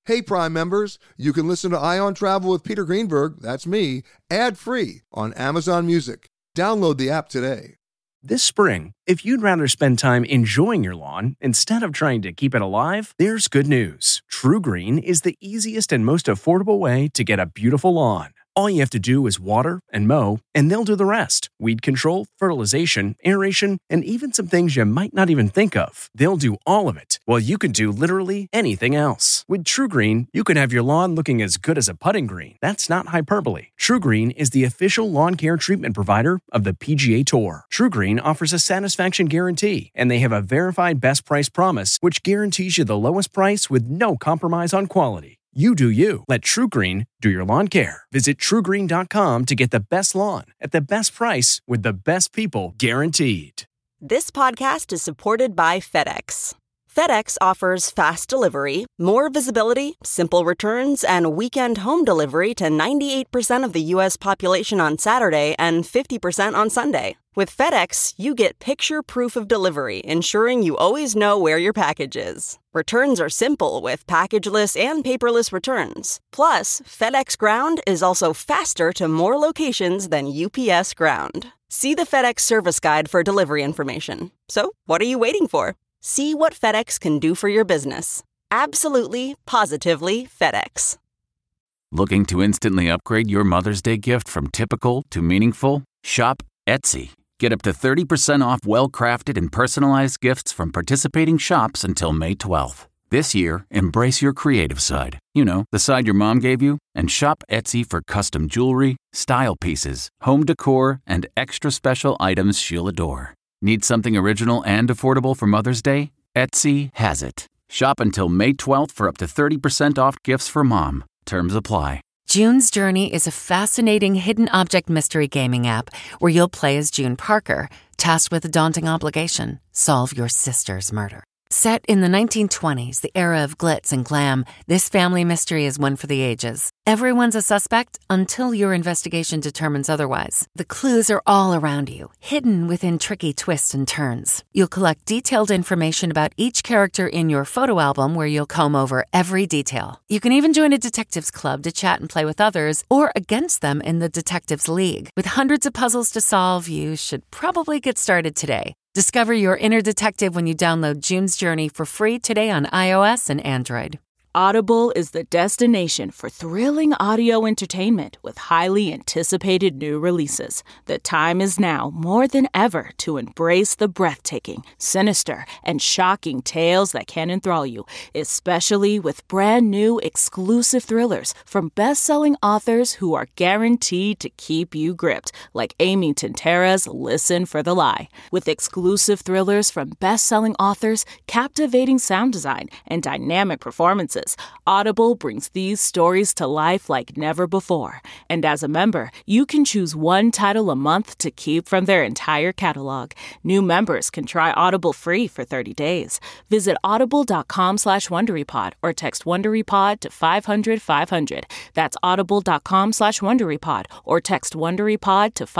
Hey, Prime members, you can listen to Eye on Travel with Peter Greenberg, that's me, ad-free on Amazon Music. Download the app today. This spring, if you'd rather spend time enjoying your lawn instead of trying to keep it alive, there's good news. TruGreen is the easiest and most affordable way to get a beautiful lawn. All you have to do is water and mow, and they'll do the rest. Weed control, fertilization, aeration, and even some things you might not even think of. They'll do all of it, while you can do literally anything else. With TruGreen, you can have your lawn looking as good as a putting green. That's not hyperbole. TruGreen is the official lawn care treatment provider of the PGA Tour. TruGreen offers a satisfaction guarantee, and they have a verified best price promise, which guarantees you the lowest price with no compromise on quality. You do you. Let TruGreen do your lawn care. Visit TruGreen.com to get the best lawn at the best price with the best people guaranteed. This podcast is supported by FedEx. FedEx offers fast delivery, more visibility, simple returns, and weekend home delivery to 98% of the U.S. population on Saturday and 50% on Sunday. With FedEx, you get picture proof of delivery, ensuring you always know where your package is. Returns are simple with packageless and paperless returns. Plus, FedEx Ground is also faster to more locations than UPS Ground. See the FedEx service guide for delivery information. So, what are you waiting for? See what FedEx can do for your business. Absolutely, positively FedEx. Looking to instantly upgrade your Mother's Day gift from typical to meaningful? Shop Etsy. Get up to 30% off well-crafted and personalized gifts from participating shops until May 12th. This year, embrace your creative side. You know, the side your mom gave you. And shop Etsy for custom jewelry, style pieces, home decor, and extra special items she'll adore. Need something original and affordable for Mother's Day? Etsy has it. Shop until May 12th for up to 30% off gifts for mom. Terms apply. June's Journey is a fascinating hidden object mystery gaming app where you'll play as June Parker, tasked with a daunting obligation: solve your sister's murder. Set in the 1920s, the era of glitz and glam, this family mystery is one for the ages. Everyone's a suspect until your investigation determines otherwise. The clues are all around you, hidden within tricky twists and turns. You'll collect detailed information about each character in your photo album where you'll comb over every detail. You can even join a detectives club to chat and play with others or against them in the Detectives League. With hundreds of puzzles to solve, you should probably get started today. Discover your inner detective when you download June's Journey for free today on iOS and Android. Audible is the destination for thrilling audio entertainment with highly anticipated new releases. The time is now more than ever to embrace the breathtaking, sinister, and shocking tales that can enthrall you, especially with brand new exclusive thrillers from best-selling authors who are guaranteed to keep you gripped, like Amy Tintera's Listen for the Lie. With exclusive thrillers from best-selling authors, captivating sound design, and dynamic performances, Audible brings these stories to life like never before. And as a member, you can choose one title a month to keep from their entire catalog. New members can try Audible free for 30 days. Visit audible.com/WonderyPod or text WonderyPod to 500-500. That's audible.com/WonderyPod or text WonderyPod to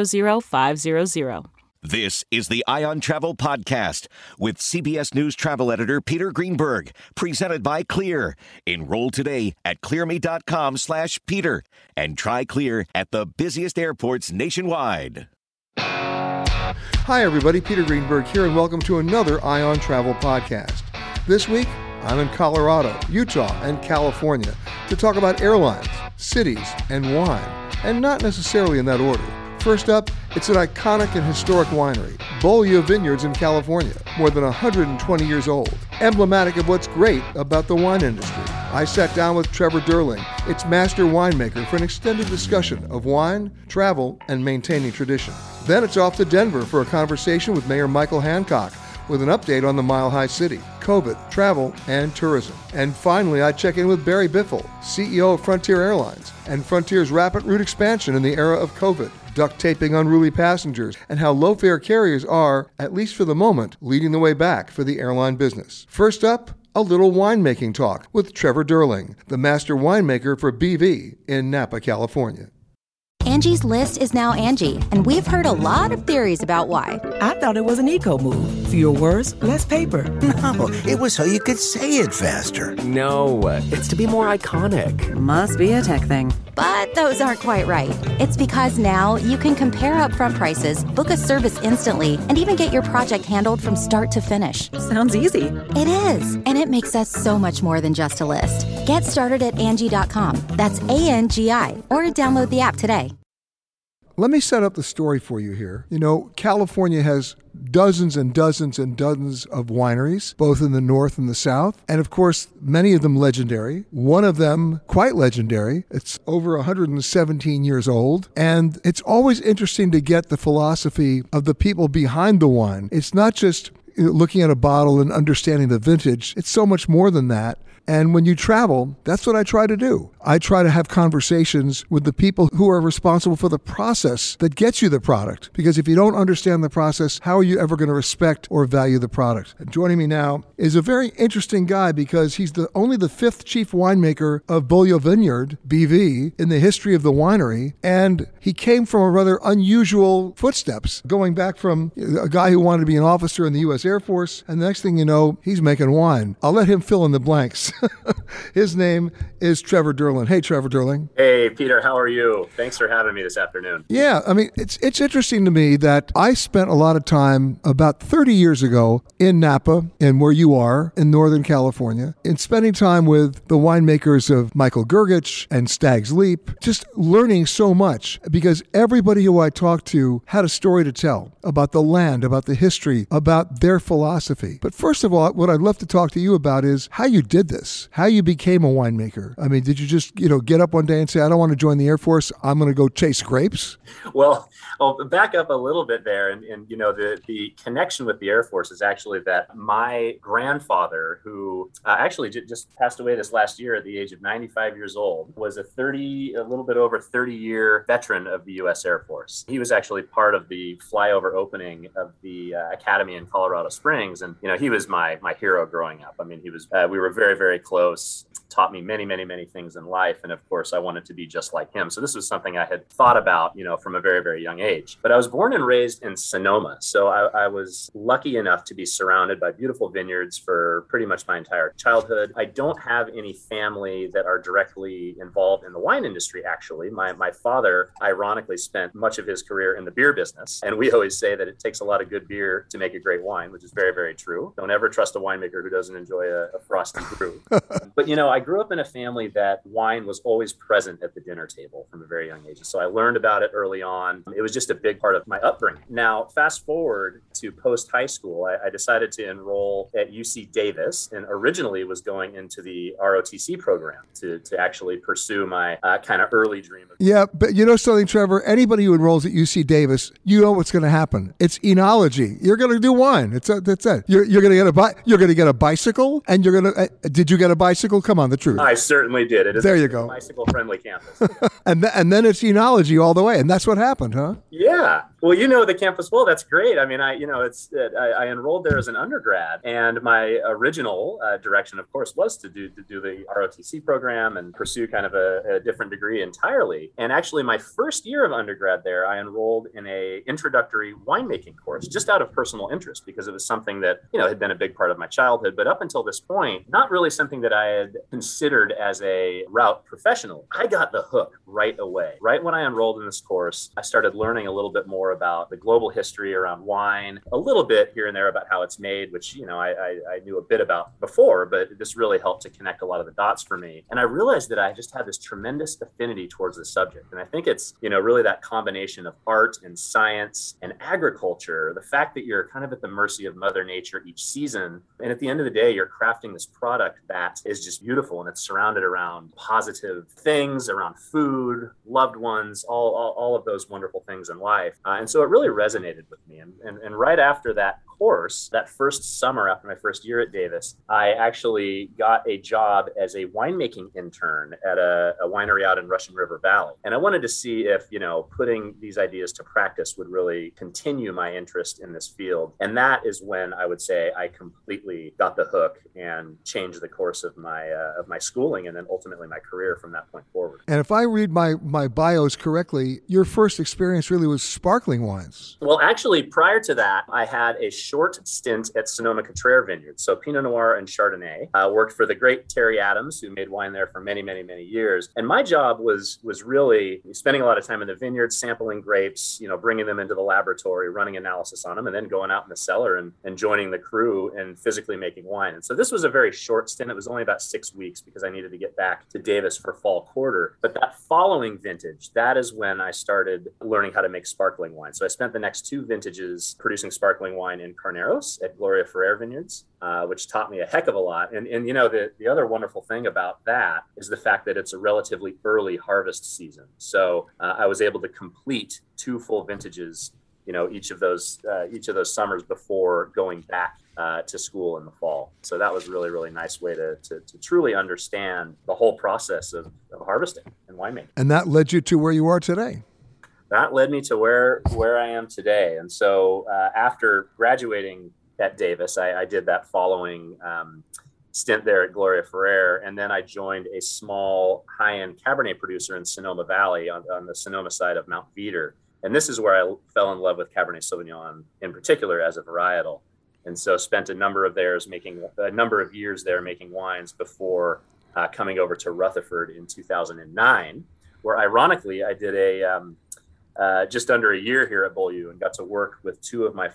500-500. This is the Eye on Travel podcast with CBS News travel editor Peter Greenberg, presented by Clear. Enroll today at clearme.com/Peter and try Clear at the busiest airports nationwide. Hi, everybody. Peter Greenberg here, and welcome to another Eye on Travel podcast. This week, I'm in Colorado, Utah, and California to talk about airlines, cities, and wine, and not necessarily in that order. First up, it's an iconic and historic winery, Beaulieu Vineyards in California, more than 120 years old, emblematic of what's great about the wine industry. I sat down with Trevor Durling, its master winemaker, for an extended discussion of wine, travel, and maintaining tradition. Then it's off to Denver for a conversation with Mayor Michael Hancock with an update on the Mile High City, COVID, travel, and tourism. And finally, I check in with Barry Biffle, CEO of Frontier Airlines, and Frontier's rapid route expansion in the era of COVID, duct taping unruly passengers, and how low-fare carriers are, at least for the moment, leading the way back for the airline business. First up, a little winemaking talk with Trevor Durling, the master winemaker for BV in Napa, California. Angie's List is now Angie, and we've heard a lot of theories about why. I thought it was an eco move. Fewer words, less paper. No, it was so you could say it faster. No, it's to be more iconic. Must be a tech thing. But those aren't quite right. It's because now you can compare upfront prices, book a service instantly, and even get your project handled from start to finish. Sounds easy. It is, and it makes us so much more than just a list. Get started at Angie.com. That's ANGI, or download the app today. Let me set up the story for you here. You know, California has dozens and dozens and dozens of wineries, both in the north and the south. And of course, many of them legendary. One of them quite legendary. It's over 117 years old. And it's always interesting to get the philosophy of the people behind the wine. It's not just looking at a bottle and understanding the vintage. It's so much more than that. And when you travel, that's what I try to do. I try to have conversations with the people who are responsible for the process that gets you the product. Because if you don't understand the process, how are you ever going to respect or value the product? And joining me now is a very interesting guy because he's only the fifth chief winemaker of Beaulieu Vineyard, BV, in the history of the winery. And he came from a rather unusual footsteps, going back from a guy who wanted to be an officer in the U.S. Air Force. And the next thing you know, he's making wine. I'll let him fill in the blanks. His name is Trevor Durling. Hey, Trevor Durling. Hey, Peter. How are you? Thanks for having me this afternoon. Yeah, I mean, it's interesting to me that I spent a lot of time about 30 years ago in Napa and where you are in Northern California, in spending time with the winemakers of Michael Gergich and Stag's Leap, just learning so much because everybody who I talked to had a story to tell about the land, about the history, about their philosophy. But first of all, what I'd love to talk to you about is how you did this. How you became a winemaker. I mean, did you just, get up one day and say, I don't want to join the Air Force, I'm going to go chase grapes? Well, I'll back up a little bit there. And the connection with the Air Force is actually that my grandfather, who actually just passed away this last year at the age of 95 years old, was a little bit over 30-year veteran of the U.S. Air Force. He was actually part of the flyover opening of the academy in Colorado Springs. And, he was my hero growing up. I mean, we were very, very close, taught me many, many, many things in life. And of course, I wanted to be just like him. So this was something I had thought about, from a very, very young age. But I was born and raised in Sonoma. So I was lucky enough to be surrounded by beautiful vineyards for pretty much my entire childhood. I don't have any family that are directly involved in the wine industry, actually. My father, ironically, spent much of his career in the beer business. And we always say that it takes a lot of good beer to make a great wine, which is very, very true. Don't ever trust a winemaker who doesn't enjoy a frosty brew. But, I grew up in a family that wine was always present at the dinner table from a very young age. So I learned about it early on. It was just a big part of my upbringing. Now, fast forward to post-high school, I decided to enroll at UC Davis and originally was going into the ROTC program to actually pursue my kind of early dream. Yeah, but you know something, Trevor? Anybody who enrolls at UC Davis, you know what's going to happen. It's enology. You're going to do wine. That's it. You're going to get a bicycle, and you're going to. Did you get a bicycle? Come on, the truth. I certainly did. It is there you go. A bicycle-friendly campus. and then it's enology all the way, and that's what happened, huh? Yeah. Well, the campus well. That's great. I mean, I enrolled there as an undergrad, and my original direction, of course, was to do the ROTC program and pursue kind of a different degree entirely. And actually, my first year of undergrad there, I enrolled in a introductory winemaking course, just out of personal interest, because it was something that had been a big part of my childhood. But up until this point, not really something that I had considered as a route professionally. I got the hook right away. Right when I enrolled in this course, I started learning a little bit more about the global history around wine, a little bit here and there about how it's made, which, I knew a bit about before, but this really helped to connect a lot of the dots for me. And I realized that I just had this tremendous affinity towards the subject. And I think it's, really that combination of art and science and agriculture, the fact that you're kind of at the mercy of Mother Nature each season. And at the end of the day, you're crafting this product that is just beautiful, and it's surrounded around positive things, around food, loved ones, all of those wonderful things in life. And so it really resonated with me. And right after that course, that first summer after my first year at Davis, I actually got a job as a winemaking intern at a winery out in Russian River Valley. And I wanted to see if, putting these ideas to practice would really continue my interest in this field. And that is when I would say I completely got the hook and changed the course of my schooling and then ultimately my career from that point forward. And if I read my bios correctly, your first experience really was sparkling wines. Well, actually, prior to that, I had a short stint at Sonoma-Cutrer Vineyard. So Pinot Noir and Chardonnay. Worked for the great Terry Adams, who made wine there for many, many, many years. And my job was really spending a lot of time in the vineyard, sampling grapes, bringing them into the laboratory, running analysis on them, and then going out in the cellar and joining the crew and physically making wine. And so this was a very short stint. It was only about 6 weeks because I needed to get back to Davis for fall quarter. But that following vintage, that is when I started learning how to make sparkling wine. So I spent the next 2 vintages producing sparkling wine in Carneros at Gloria Ferrer Vineyards, which taught me a heck of a lot. And the other wonderful thing about that is the fact that it's a relatively early harvest season. So I was able to complete 2 full vintages, each of those summers before going back to school in the fall. So that was really, really nice way to truly understand the whole process of harvesting and winemaking. And that led you to where you are today. That led me to where I am today. And so after graduating at Davis, I did that following stint there at Gloria Ferrer. And then I joined a small high-end Cabernet producer in Sonoma Valley on the Sonoma side of Mount Veeder. And this is where I fell in love with Cabernet Sauvignon in particular as a varietal. And so spent a number of years there making wines before coming over to Rutherford in 2009, where ironically I did just under a year here at Beaulieu and got to work with two of my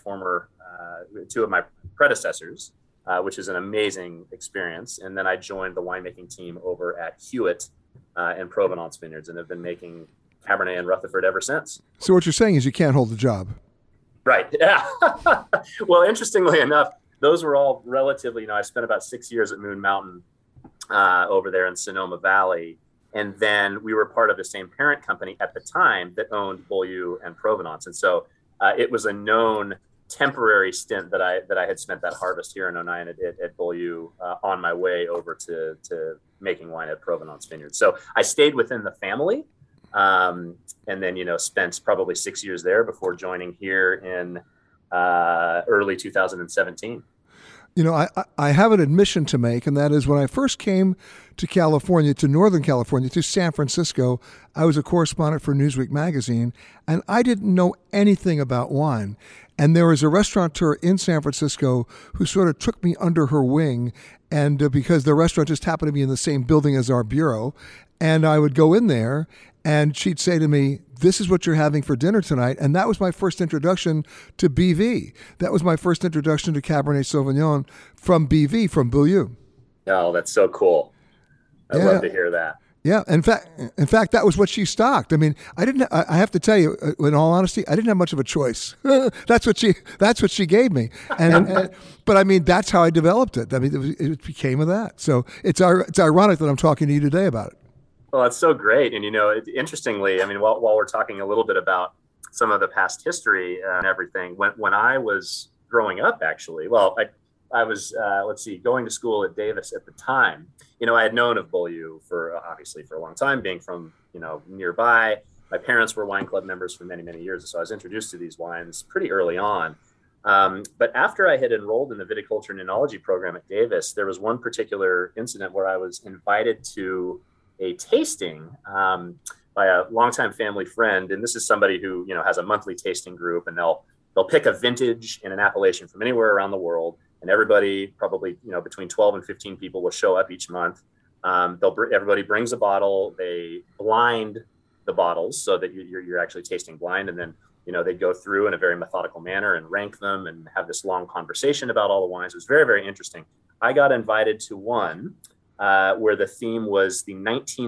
predecessors, which is an amazing experience. And then I joined the winemaking team over at Hewitt and Provenance Vineyards and have been making Cabernet in Rutherford ever since. So what you're saying is you can't hold the job. Right. Yeah. Well, interestingly enough, those were all relatively, I spent about 6 years at Moon Mountain over there in Sonoma Valley. And then we were part of the same parent company at the time that owned Beaulieu and Provenance. And so it was a known temporary stint that I had spent that harvest here in 2009 at Beaulieu on my way over to making wine at Provenance Vineyard. So I stayed within the family. And then, spent probably 6 years there before joining here in early 2017. I have an admission to make, and that is when I first came to California, to Northern California, to San Francisco, I was a correspondent for Newsweek magazine, and I didn't know anything about wine. And there was a restaurateur in San Francisco who sort of took me under her wing, and because the restaurant just happened to be in the same building as our bureau, and I would go in there, and she'd say to me, "This is what you're having for dinner tonight." And that was my first introduction to BV. That was my first introduction to Cabernet Sauvignon from BV, from Beaulieu. Oh, that's so cool. I'd love to hear that. Yeah. In fact, that was what she stocked. I mean, I have to tell you, in all honesty, I didn't have much of a choice. That's what she gave me. But I mean, that's how I developed it. I mean, it became of that. So it's ironic that I'm talking to you today about it. Well, that's so great. And, interestingly, I mean, while we're talking a little bit about some of the past history and everything, when I was growing up, actually, I was, going to school at Davis at the time. I had known of Beaulieu obviously for a long time, being from, nearby. My parents were wine club members for many, many years. So I was introduced to these wines pretty early on. But after I had enrolled in the viticulture and enology program at Davis, there was one particular incident where I was invited to a tasting by a longtime family friend. And this is somebody who, has a monthly tasting group, and they'll pick a vintage in an appellation from anywhere around the world. And everybody, probably, between 12 and 15 people will show up each month. Everybody brings a bottle. They blind the bottles so that you're actually tasting blind. And then, they go through in a very methodical manner and rank them and have this long conversation about all the wines. It was very, very interesting. I got invited to one where the theme was the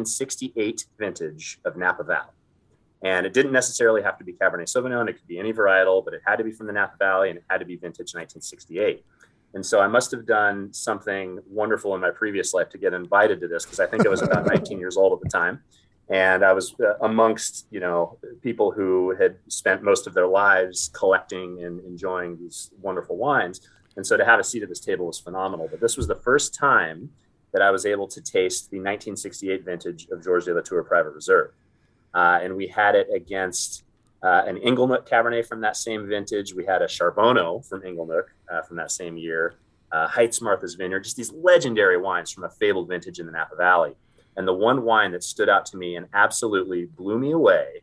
1968 vintage of Napa Valley. And it didn't necessarily have to be Cabernet Sauvignon. It could be any varietal, but it had to be from the Napa Valley, and it had to be vintage 1968. And so I must have done something wonderful in my previous life to get invited to this, because I think I was about 19 years old at the time. And I was amongst, people who had spent most of their lives collecting and enjoying these wonderful wines. And so to have a seat at this table was phenomenal. But this was the first time that I was able to taste the 1968 vintage of Georges de Latour Private Reserve. And we had it against an Inglenook Cabernet from that same vintage. We had a Charbonneau from Inglenook from that same year, Heights Martha's Vineyard, just these legendary wines from a fabled vintage in the Napa Valley. And the one wine that stood out to me and absolutely blew me away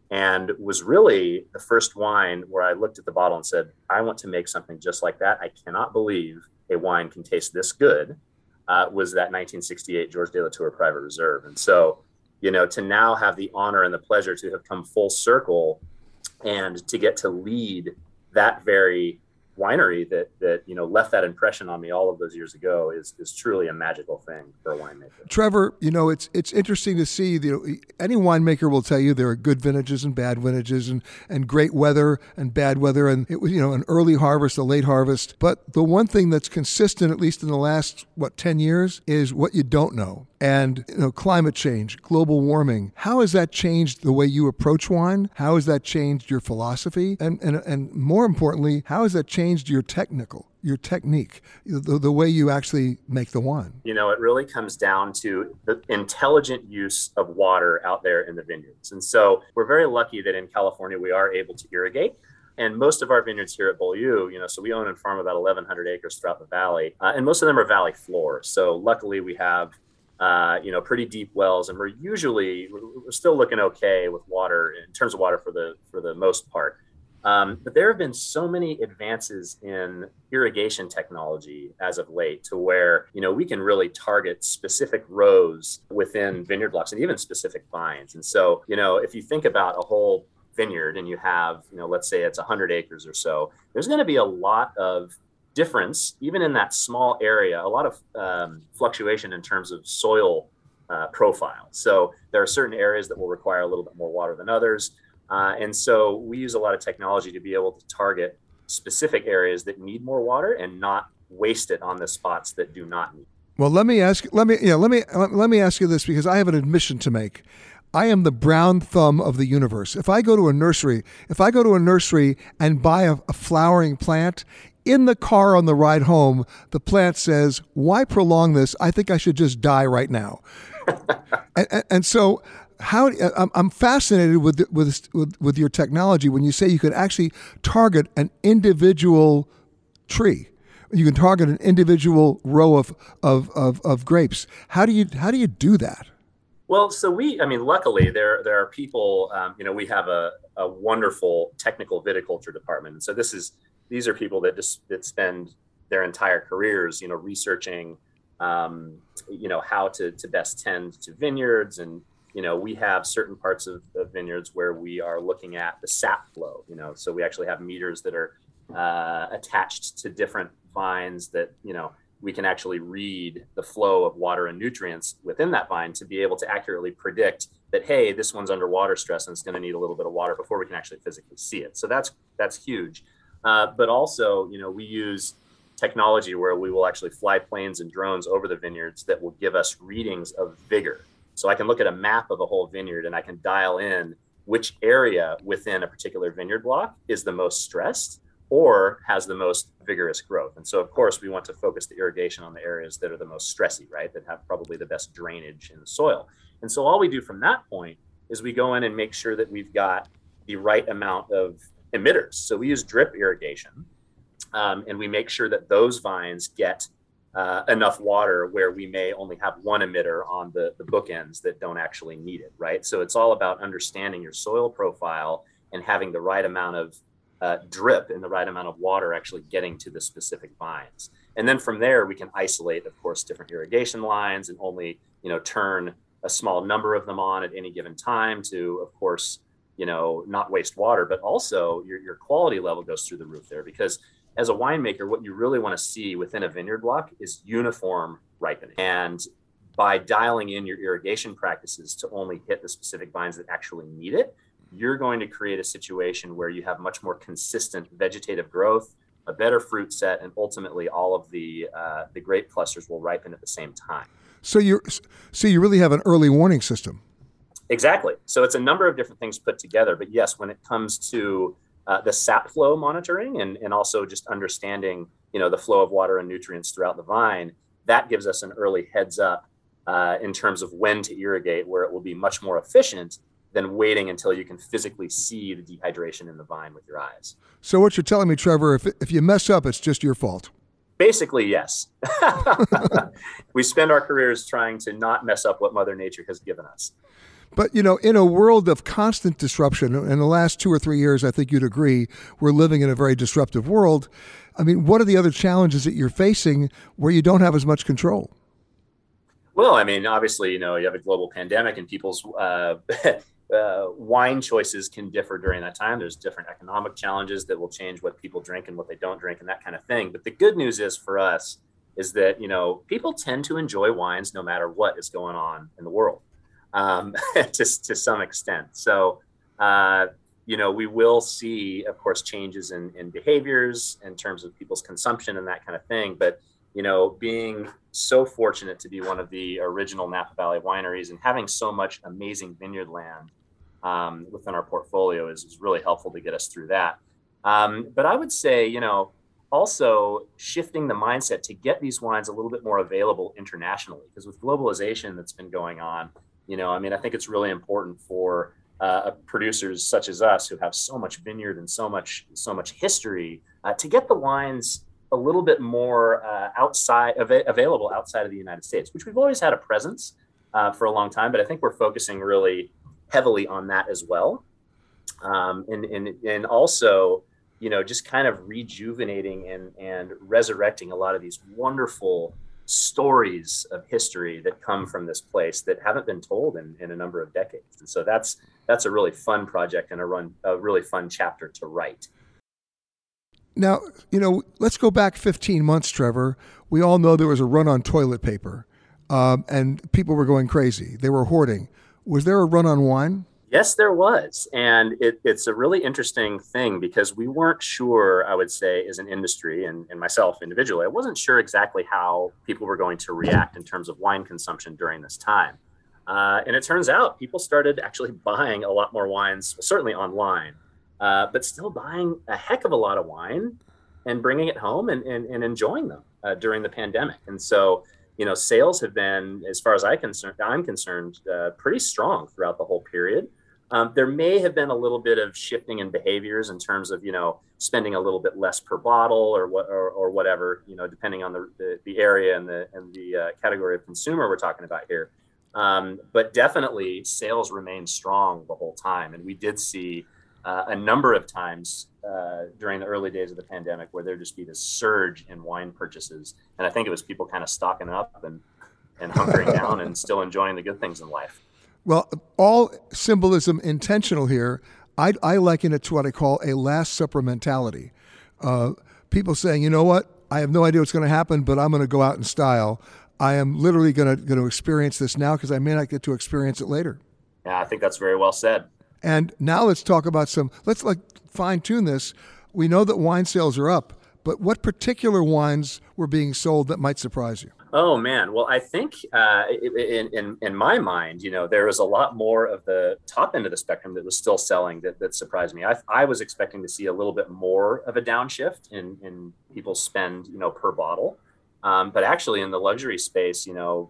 and was really the first wine where I looked at the bottle and said, I want to make something just like that. I cannot believe a wine can taste this good, was that 1968 Georges de Latour Private Reserve. And so, to now have the honor and the pleasure to have come full circle and to get to lead that very winery that left that impression on me all of those years ago is truly a magical thing for a winemaker. Trevor, it's interesting to see. Any winemaker will tell you there are good vintages and bad vintages, and great weather and bad weather, and it was an early harvest, a late harvest. But the one thing that's consistent, at least in the last 10 years, is what you don't know. And climate change, global warming. How has that changed the way you approach wine? How has that changed your philosophy? And more importantly, how has that changed your technique, the way you actually make the wine? It really comes down to the intelligent use of water out there in the vineyards. And so we're very lucky that in California we are able to irrigate. And most of our vineyards here at Beaulieu, so we own and farm about 1,100 acres throughout the valley, and most of them are valley floor. So luckily we have pretty deep wells, and we're still looking okay with water in terms of water for the most part. But there have been so many advances in irrigation technology as of late to where, we can really target specific rows within vineyard blocks and even specific vines. And so, if you think about a whole vineyard and you have, let's say it's 100 acres or so, there's going to be a lot of difference, even in that small area, a lot of fluctuation in terms of soil profile. So there are certain areas that will require a little bit more water than others. And so we use a lot of technology to be able to target specific areas that need more water and not waste it on the spots that do not need. Well, let me ask you this, because I have an admission to make. I am the brown thumb of the universe. If I go to a nursery and buy a flowering plant, in the car on the ride home, the plant says, "Why prolong this? I think I should just die right now." and so, I'm fascinated with your technology when you say you could actually target an individual tree. You can target an individual row of grapes. How do you do that? Well, so luckily there are people, we have a wonderful technical viticulture department. And so these are people that spend their entire careers, researching, how to best tend to vineyards. And, we have certain parts of vineyards where we are looking at the sap flow, so we actually have meters that are attached to different vines that, we can actually read the flow of water and nutrients within that vine to be able to accurately predict that, hey, this one's under water stress and it's going to need a little bit of water before we can actually physically see it. So that's huge. But also, we use technology where we will actually fly planes and drones over the vineyards that will give us readings of vigor. So I can look at a map of a whole vineyard and I can dial in which area within a particular vineyard block is the most stressed or has the most vigorous growth. And so, of course, we want to focus the irrigation on the areas that are the most stressy, right? That have probably the best drainage in the soil. And so all we do from that point is we go in and make sure that we've got the right amount of emitters. So we use drip irrigation, and we make sure that those vines get enough water where we may only have one emitter on the bookends that don't actually need it, right? So it's all about understanding your soil profile and having the right amount of drip and the right amount of water actually getting to the specific vines. And then from there, we can isolate, of course, different irrigation lines and only, turn a small number of them on at any given time to, of course, not waste water, but also your quality level goes through the roof there, because as a winemaker, what you really want to see within a vineyard block is uniform ripening. And by dialing in your irrigation practices to only hit the specific vines that actually need it, you're going to create a situation where you have much more consistent vegetative growth, a better fruit set, and ultimately all of the grape clusters will ripen at the same time. So you really have an early warning system. Exactly. So it's a number of different things put together. But yes, when it comes to the sap flow monitoring and also just understanding, the flow of water and nutrients throughout the vine, that gives us an early heads up in terms of when to irrigate, where it will be much more efficient than waiting until you can physically see the dehydration in the vine with your eyes. So what you're telling me, Trevor, if you mess up, it's just your fault. Basically, yes. We spend our careers trying to not mess up what Mother Nature has given us. But, in a world of constant disruption, in the last 2 or 3 years, I think you'd agree, we're living in a very disruptive world. I mean, what are the other challenges that you're facing where you don't have as much control? Well, I mean, obviously, you have a global pandemic and people's wine choices can differ during that time. There's different economic challenges that will change what people drink and what they don't drink and that kind of thing. But the good news is for us is that, people tend to enjoy wines no matter what is going on in the world. To some extent. So, we will see, of course, changes in behaviors in terms of people's consumption and that kind of thing. But, being so fortunate to be one of the original Napa Valley wineries and having so much amazing vineyard land within our portfolio is really helpful to get us through that. But I would say, also shifting the mindset to get these wines a little bit more available internationally, because with globalization that's been going on, I think it's really important for producers such as us who have so much vineyard and so much history to get the wines a little bit more available outside of the United States, which we've always had a presence for a long time. But I think we're focusing really heavily on that as well. And also, just kind of rejuvenating and resurrecting a lot of these wonderful stories of history that come from this place that haven't been told in a number of decades. And so that's a really fun project and a really fun chapter to write. Now, let's go back 15 months, Trevor. We all know there was a run on toilet paper and people were going crazy. They were hoarding. Was there a run on wine? Yes, there was. And it's a really interesting thing because we weren't sure, I would say, as an industry and myself individually, I wasn't sure exactly how people were going to react in terms of wine consumption during this time. And it turns out people started actually buying a lot more wines, certainly online, but still buying a heck of a lot of wine and bringing it home and enjoying them during the pandemic. And so, sales have been, as far as I'm concerned, pretty strong throughout the whole period. There may have been a little bit of shifting in behaviors in terms of, spending a little bit less per bottle or whatever, depending on the area and the category of consumer we're talking about here. But definitely sales remained strong the whole time. And we did see a number of times during the early days of the pandemic where there'd just be this surge in wine purchases. And I think it was people kind of stocking up and hunkering down and still enjoying the good things in life. Well, all symbolism intentional here. I liken it to what I call a Last Supper mentality. People saying, you know what, I have no idea what's going to happen, but I'm going to go out in style. I am literally going to experience this now because I may not get to experience it later. Yeah, I think that's very well said. And now let's talk about let's fine tune this. We know that wine sales are up, but what particular wines were being sold that might surprise you? Oh, man. Well, I think in my mind, there was a lot more of the top end of the spectrum that was still selling that surprised me. I was expecting to see a little bit more of a downshift in people's spend, per bottle. But actually in the luxury space, people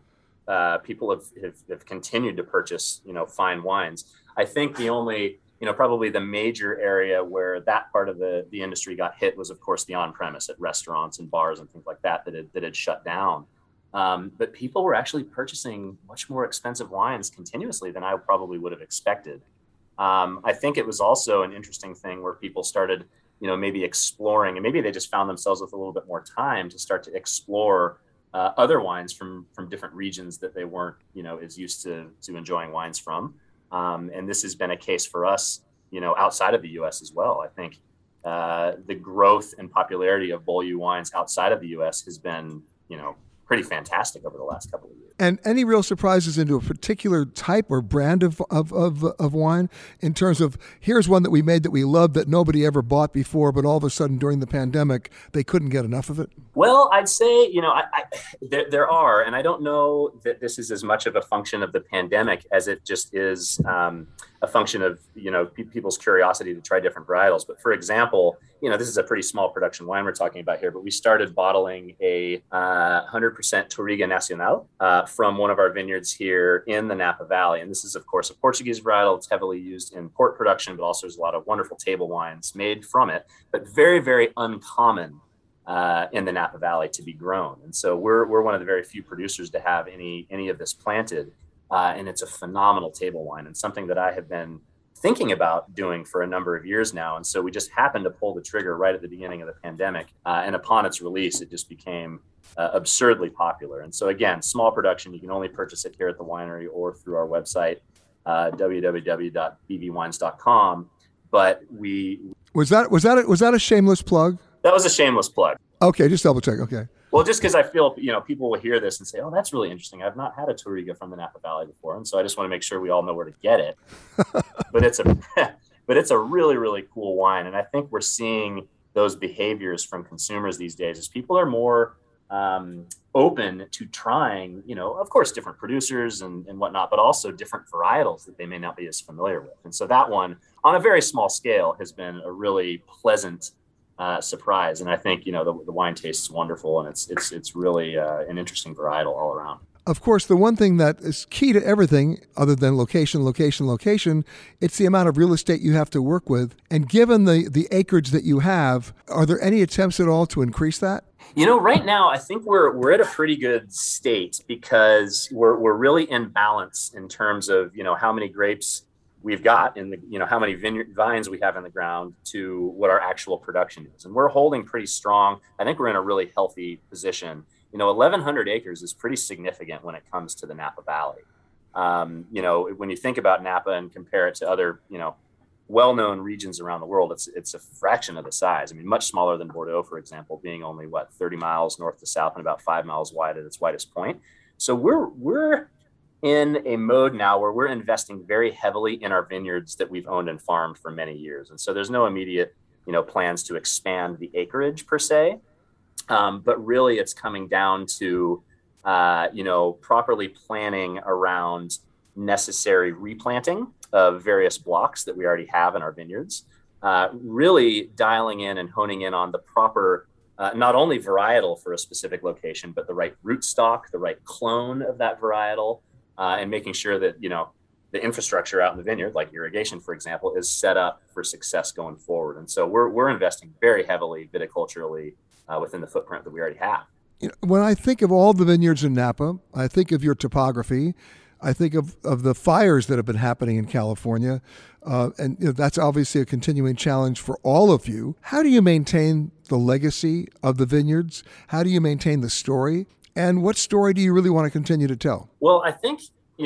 have continued to purchase, fine wines. I think the only, probably the major area where that part of the industry got hit was, of course, the on-premise at restaurants and bars and things like that had shut down. But people were actually purchasing much more expensive wines continuously than I probably would have expected. I think it was also an interesting thing where people started, maybe exploring, and maybe they just found themselves with a little bit more time to start to explore other wines from different regions that they weren't, as used to enjoying wines from. And this has been a case for us, outside of the U.S. as well. I think the growth and popularity of Beaulieu wines outside of the U.S. has been, pretty fantastic over the last couple of years. And any real surprises into a particular type or brand of wine in terms of, here's one that we made that we loved that nobody ever bought before, but all of a sudden during the pandemic, they couldn't get enough of it? Well, I'd say, there are, and I don't know that this is as much of a function of the pandemic as it just is a function of, people's curiosity to try different varietals. But for example, this is a pretty small production wine we're talking about here, but we started bottling a 100% Touriga Nacional from one of our vineyards here in the Napa Valley. And this is, of course, a Portuguese varietal. It's heavily used in port production, but also there's a lot of wonderful table wines made from it, but very, very uncommon in the Napa Valley to be grown. And so we're one of the very few producers to have any of this planted. and it's a phenomenal table wine and something that I have been thinking about doing for a number of years now. And so we just happened to pull the trigger right at the beginning of the pandemic. And upon its release, it just became absurdly popular. And so again, small production, you can only purchase it here at the winery or through our website, www.bvwines.com. But was that a shameless plug? That was a shameless plug. Okay, just double check. Okay. Well, just because I feel, people will hear this and say, oh, that's really interesting. I've not had a Touriga from the Napa Valley before. And so I just want to make sure we all know where to get it. But it's a really, really cool wine. And I think we're seeing those behaviors from consumers these days as people are more open to trying, of course, different producers and whatnot, but also different varietals that they may not be as familiar with. And so that one, on a very small scale, has been a really pleasant surprise. And I think, the wine tastes wonderful, and it's really an interesting varietal all around. Of course, the one thing that is key to everything other than location, it's the amount of real estate you have to work with. And given the acreage that you have, are there any attempts at all to increase that? Right now, I think we're at a pretty good state because we're really in balance in terms of, how many grapes we've got in the, how many vines we have in the ground to what our actual production is. And we're holding pretty strong. I think we're in a really healthy position. 1,100 acres is pretty significant when it comes to the Napa Valley. When you think about Napa and compare it to other, well-known regions around the world, it's a fraction of the size. I mean, much smaller than Bordeaux, for example, being only 30 miles north to south and about 5 miles wide at its widest point. So we're in a mode now where we're investing very heavily in our vineyards that we've owned and farmed for many years. And so there's no immediate, plans to expand the acreage per se. But really it's coming down to, properly planning around necessary replanting of various blocks that we already have in our vineyards, really dialing in and honing in on the proper, not only varietal for a specific location, but the right rootstock, the right clone of that varietal, and making sure that, the infrastructure out in the vineyard, like irrigation, for example, is set up for success going forward. And so we're investing very heavily viticulturally within the footprint that we already have. When I think of all the vineyards in Napa, I think of your topography. I think of the fires that have been happening in California. And that's obviously a continuing challenge for all of you. How do you maintain the legacy of the vineyards? How do you maintain the story? And what story do you really want to continue to tell? Well, I think,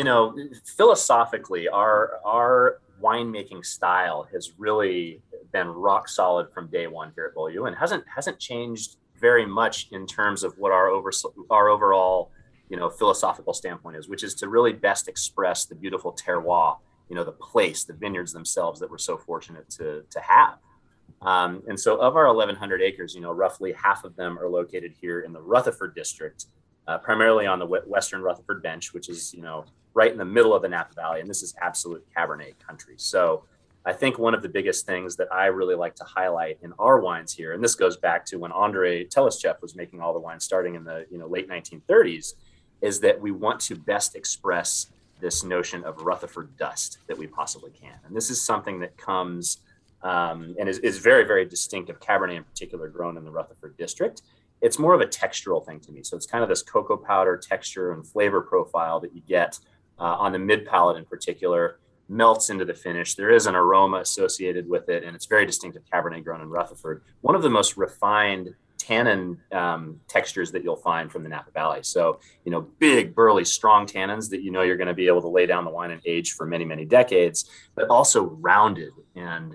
philosophically, our winemaking style has really been rock solid from day one here at Beaulieu and hasn't changed very much in terms of what our overall, philosophical standpoint is, which is to really best express the beautiful terroir, the place, the vineyards themselves that we're so fortunate to have. And so of our 1,100 acres, roughly half of them are located here in the Rutherford district, primarily on the Western Rutherford Bench, which is, right in the middle of the Napa Valley. And this is absolute Cabernet country. So I think one of the biggest things that I really like to highlight in our wines here, and this goes back to when André Telescheff was making all the wines starting in the late 1930s, is that we want to best express this notion of Rutherford dust that we possibly can. And this is something that comes and is very, very distinct of Cabernet in particular, grown in the Rutherford district. It's more of a textural thing to me. So it's kind of this cocoa powder texture and flavor profile that you get on the mid palate in particular, melts into the finish. There is an aroma associated with it, and it's very distinctive Cabernet grown in Rutherford. One of the most refined tannin textures that you'll find from the Napa Valley. So, big, burly, strong tannins that you're going to be able to lay down the wine and age for many, many decades, but also rounded and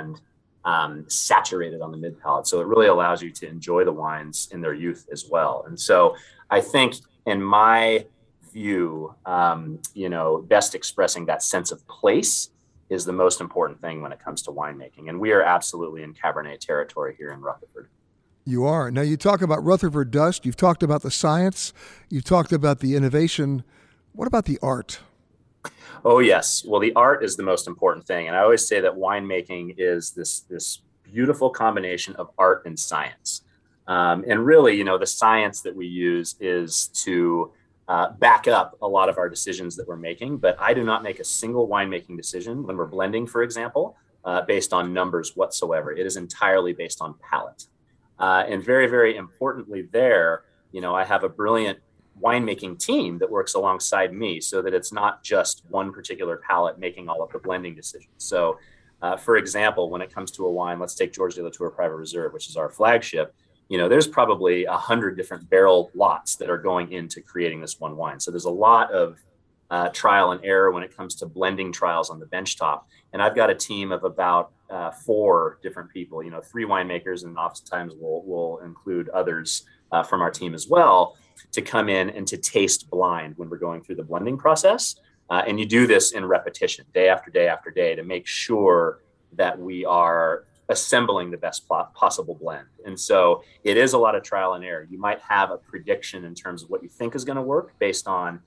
saturated on the mid palate. So it really allows you to enjoy the wines in their youth as well. And so I think in my view, best expressing that sense of place is the most important thing when it comes to winemaking. And we are absolutely in Cabernet territory here in Rutherford. You are. Now, you talk about Rutherford dust. You've talked about the science. You've talked about the innovation. What about the art? Oh, yes. Well, the art is the most important thing. And I always say that winemaking is this beautiful combination of art and science. And really, the science that we use is to back up a lot of our decisions that we're making. But I do not make a single winemaking decision when we're blending, for example, based on numbers whatsoever. It is entirely based on palate. And very, very importantly there, I have a brilliant winemaking team that works alongside me so that it's not just one particular palate making all of the blending decisions. So, for example, when it comes to a wine, let's take Georges de Latour Private Reserve, which is our flagship. There's probably 100 different barrel lots that are going into creating this one wine. So there's a lot of trial and error when it comes to blending trials on the benchtop. And I've got a team of about 4 different people, 3 winemakers, and oftentimes we'll include others from our team as well, to come in and to taste blind when we're going through the blending process. And you do this in repetition, day after day after day, to make sure that we are assembling the best possible blend. And so it is a lot of trial and error. You might have a prediction in terms of what you think is going to work based on,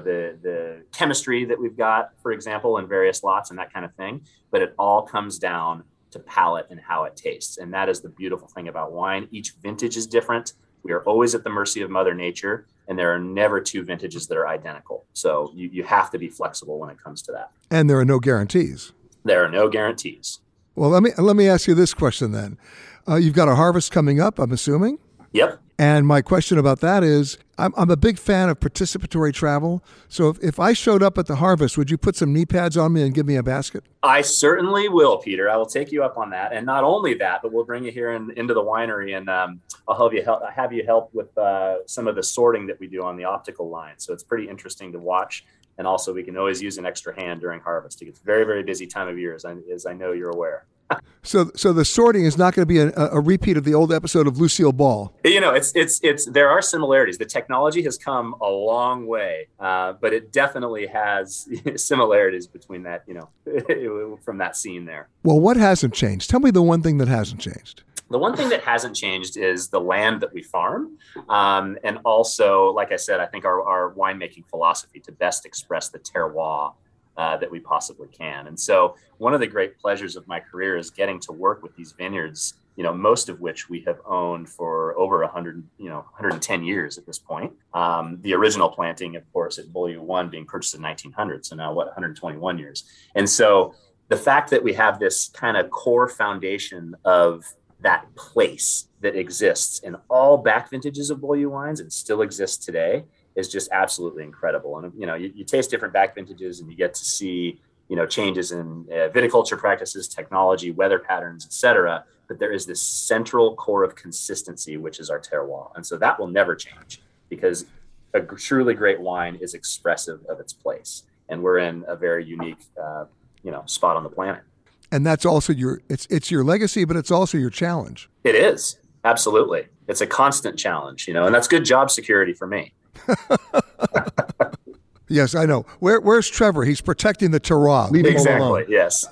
the chemistry that we've got, for example, in various lots and that kind of thing. But it all comes down to palate and how it tastes. And that is the beautiful thing about wine. Each vintage is different. We are always at the mercy of Mother Nature, and there are never 2 vintages that are identical. So you have to be flexible when it comes to that. And there are no guarantees. There are no guarantees. Well, let me ask you this question then. You've got a harvest coming up, I'm assuming? Yep. And my question about that is, I'm a big fan of participatory travel. So if I showed up at the harvest, would you put some knee pads on me and give me a basket? I certainly will, Peter. I will take you up on that. And not only that, but we'll bring you here into the winery, and I'll have you help with some of the sorting that we do on the optical line. So it's pretty interesting to watch. And also, we can always use an extra hand during harvest. It's a very, very busy time of year, as I know you're aware. So the sorting is not going to be a repeat of the old episode of Lucille Ball. There are similarities. The technology has come a long way, but it definitely has similarities between that, from that scene there. Well, what hasn't changed? Tell me the one thing that hasn't changed. The one thing that hasn't changed is the land that we farm. And also, like I said, I think our winemaking philosophy to best express the terroir that we possibly can. And so one of the great pleasures of my career is getting to work with these vineyards, most of which we have owned for over 110 years at this point. The original planting, of course, at Beaulieu 1 being purchased in 1900. So now 121 years. And so the fact that we have this kind of core foundation of that place that exists in all back vintages of Beaulieu wines and still exists today is just absolutely incredible. And, you taste different back vintages and you get to see, changes in viticulture practices, technology, weather patterns, et cetera. But there is this central core of consistency, which is our terroir. And so that will never change, because a truly great wine is expressive of its place. And we're in a very unique, spot on the planet. And that's also it's your legacy, but it's also your challenge. It is. Absolutely. It's a constant challenge, and that's good job security for me. Yes, I know. Where's Trevor? He's protecting the terroir. Leave him alone. Yes.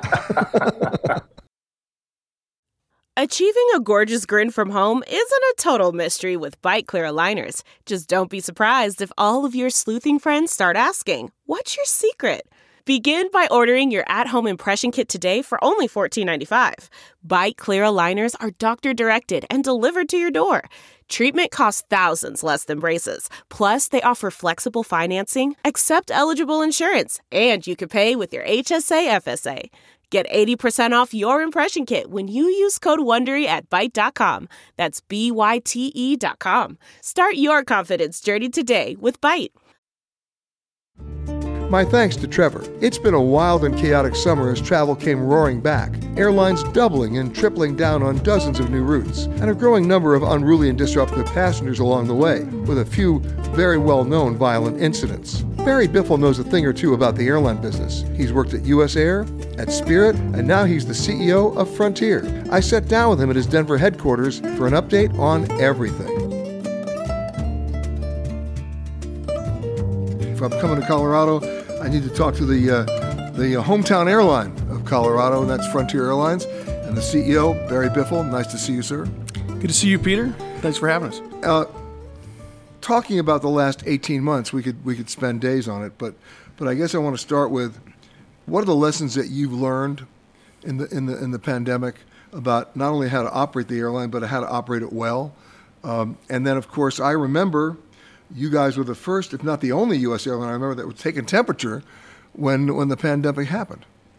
Achieving a gorgeous grin from home isn't a total mystery with Byte Clear aligners. Just don't be surprised if all of your sleuthing friends start asking, "What's your secret?" Begin by ordering your at-home impression kit today for only $14.95. Byte Clear aligners are doctor-directed and delivered to your door. Treatment costs thousands less than braces. Plus, they offer flexible financing, accept eligible insurance, and you can pay with your HSA FSA. Get 80% off your impression kit when you use code WONDERY at Byte.com. That's BYTE.com. Start your confidence journey today with Byte. My thanks to Trevor. It's been a wild and chaotic summer as travel came roaring back. Airlines doubling and tripling down on dozens of new routes, and a growing number of unruly and disruptive passengers along the way, with a few very well-known violent incidents. Barry Biffle knows a thing or two about the airline business. He's worked at US Air, at Spirit, and now he's the CEO of Frontier. I sat down with him at his Denver headquarters for an update on everything. If I'm coming to Colorado, I need to talk to the hometown airline of Colorado, and that's Frontier Airlines, and the CEO, Barry Biffle. Nice to see you, sir. Good to see you, Peter. Thanks for having us. Talking about the last 18 months, we could spend days on it, but I guess I want to start with, what are the lessons that you've learned in the pandemic about not only how to operate the airline, but how to operate it well? And then, of course, I remember you guys were the first, if not the only U.S. airline I remember that was taking temperature when the pandemic happened.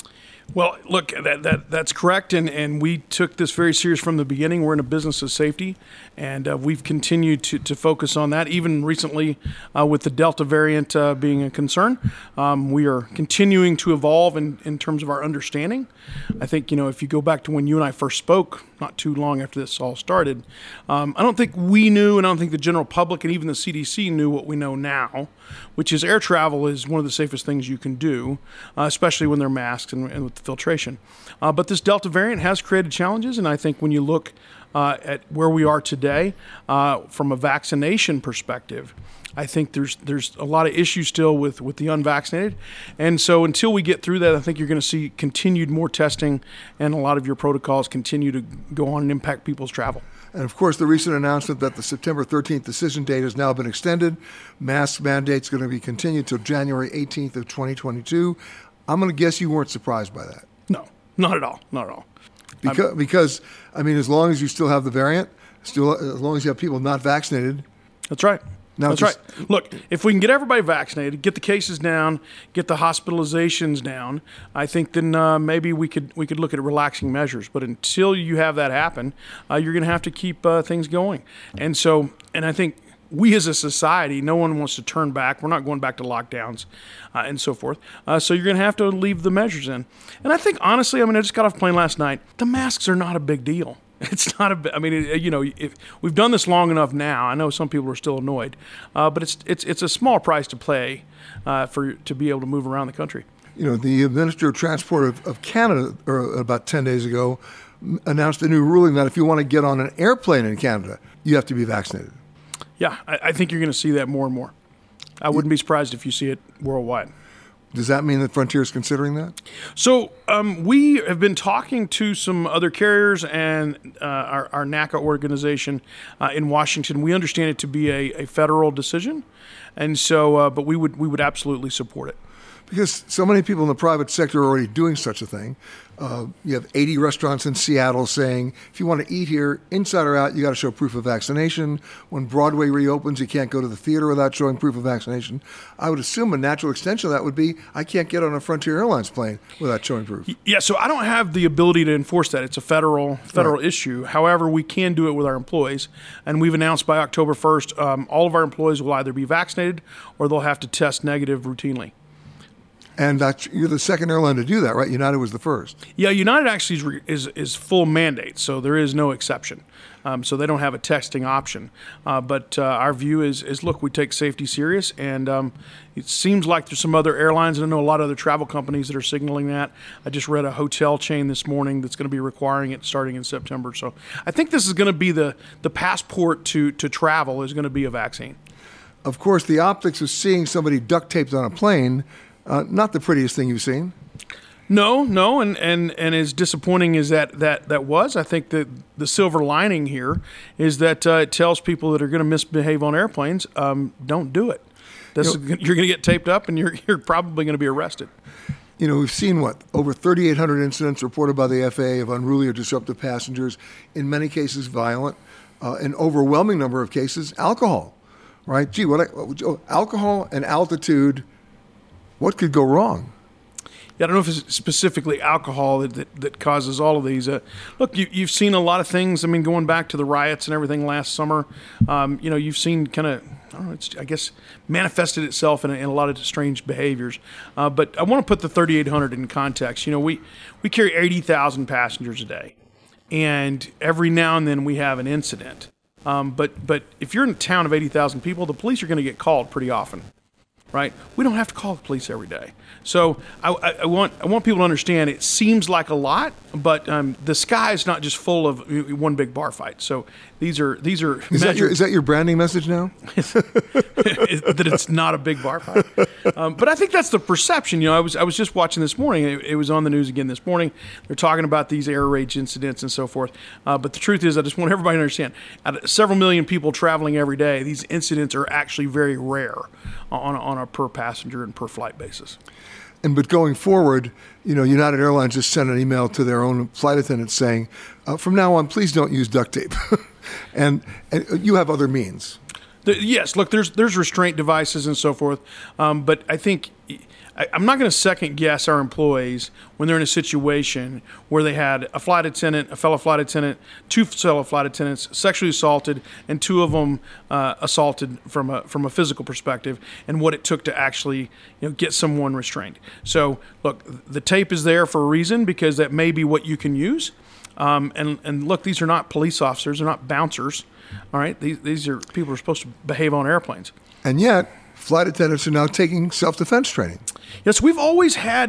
Well, look, that's correct, and we took this very serious from the beginning. We're in a business of safety, and we've continued to focus on that. Even recently, with the Delta variant being a concern, we are continuing to evolve in terms of our understanding. I think, if you go back to when you and I first spoke, not too long after this all started, I don't think we knew, and I don't think the general public and even the CDC knew what we know now, which is air travel is one of the safest things you can do, especially when they're masked and with the filtration. But this Delta variant has created challenges, and I think when you look at where we are today from a vaccination perspective, I think there's a lot of issues still with the unvaccinated. And so until we get through that, I think you're going to see continued more testing, and a lot of your protocols continue to go on and impact people's travel. And of course, the recent announcement that the September 13th decision date has now been extended. Mask mandate's going to be continued till January 18th of 2022. I'm going to guess you weren't surprised by that. No, not at all. Not at all. Because as long as you still have the variant, as long as you have people not vaccinated. That's right. That's right. Look, if we can get everybody vaccinated, get the cases down, get the hospitalizations down, I think then maybe we could look at relaxing measures. But until you have that happen, you're going to have to keep things going. And I think we as a society, no one wants to turn back. We're not going back to lockdowns and so forth. So you're going to have to leave the measures in. And I think, honestly, I just got off a plane last night. The masks are not a big deal. It's not if we've done this long enough now. I know some people are still annoyed, but it's a small price to pay to be able to move around the country. The Minister of Transport of Canada, about 10 days ago, announced a new ruling that if you want to get on an airplane in Canada, you have to be vaccinated. Yeah, I think you're going to see that more and more. I wouldn't be surprised if you see it worldwide. Does that mean that Frontier is considering that? So we have been talking to some other carriers and our NACA organization in Washington. We understand it to be a federal decision, and so but we would absolutely support it. Because so many people in the private sector are already doing such a thing. You have 80 restaurants in Seattle saying, if you want to eat here, inside or out, you got to show proof of vaccination. When Broadway reopens, you can't go to the theater without showing proof of vaccination. I would assume a natural extension of that would be, I can't get on a Frontier Airlines plane without showing proof. Yeah, so I don't have the ability to enforce that. It's a federal issue. However, we can do it with our employees. And we've announced by October 1st, all of our employees will either be vaccinated or they'll have to test negative routinely. And you're the second airline to do that, right? United was the first. Yeah, United actually is full mandate, so there is no exception. So they don't have a testing option. But our view is, look, we take safety serious, and it seems like there's some other airlines, and I know a lot of other travel companies that are signaling that. I just read a hotel chain this morning that's going to be requiring it starting in September. So I think this is going to be the passport to travel is going to be a vaccine. Of course, the optics of seeing somebody duct taped on a plane, not the prettiest thing you've seen. No, and as disappointing as that was, I think that the silver lining here is that it tells people that are going to misbehave on airplanes, don't do it. You're going to get taped up, and you're probably going to be arrested. We've seen over 3,800 incidents reported by the FAA of unruly or disruptive passengers. In many cases, violent. An overwhelming number of cases, alcohol. Right? Alcohol and altitude. What could go wrong? Yeah, I don't know if it's specifically alcohol that causes all of these. Look, you've seen a lot of things. Going back to the riots and everything last summer, you've seen kind of, I guess, manifested itself in a lot of strange behaviors. But I want to put the 3,800 in context. We carry 80,000 passengers a day, and every now and then we have an incident. But if you're in a town of 80,000 people, the police are going to get called pretty often. Right? We don't have to call the police every day. So I want people to understand it seems like a lot, but the sky is not just full of one big bar fight. So these are is that your branding message now? That it's not a big bar fight. But I think that's the perception. I was just watching this morning. It was on the news again this morning. They're talking about these air rage incidents and so forth. But the truth is, I just want everybody to understand, out of several million people traveling every day, these incidents are actually very rare on a per passenger and per flight basis. But going forward, United Airlines just sent an email to their own flight attendants saying, from now on, please don't use duct tape. and you have other means. Yes, look, there's restraint devices and so forth. But I think I'm not going to second guess our employees when they're in a situation where they had a flight attendant, a fellow flight attendant, 2 fellow flight attendants sexually assaulted, and 2 of them assaulted from a physical perspective, and what it took to actually get someone restrained. So look, the tape is there for a reason, because that may be what you can use. And look, these are not police officers; they're not bouncers. All right, these are people who are supposed to behave on airplanes. And yet, flight attendants are now taking self-defense training. Yes, we've always had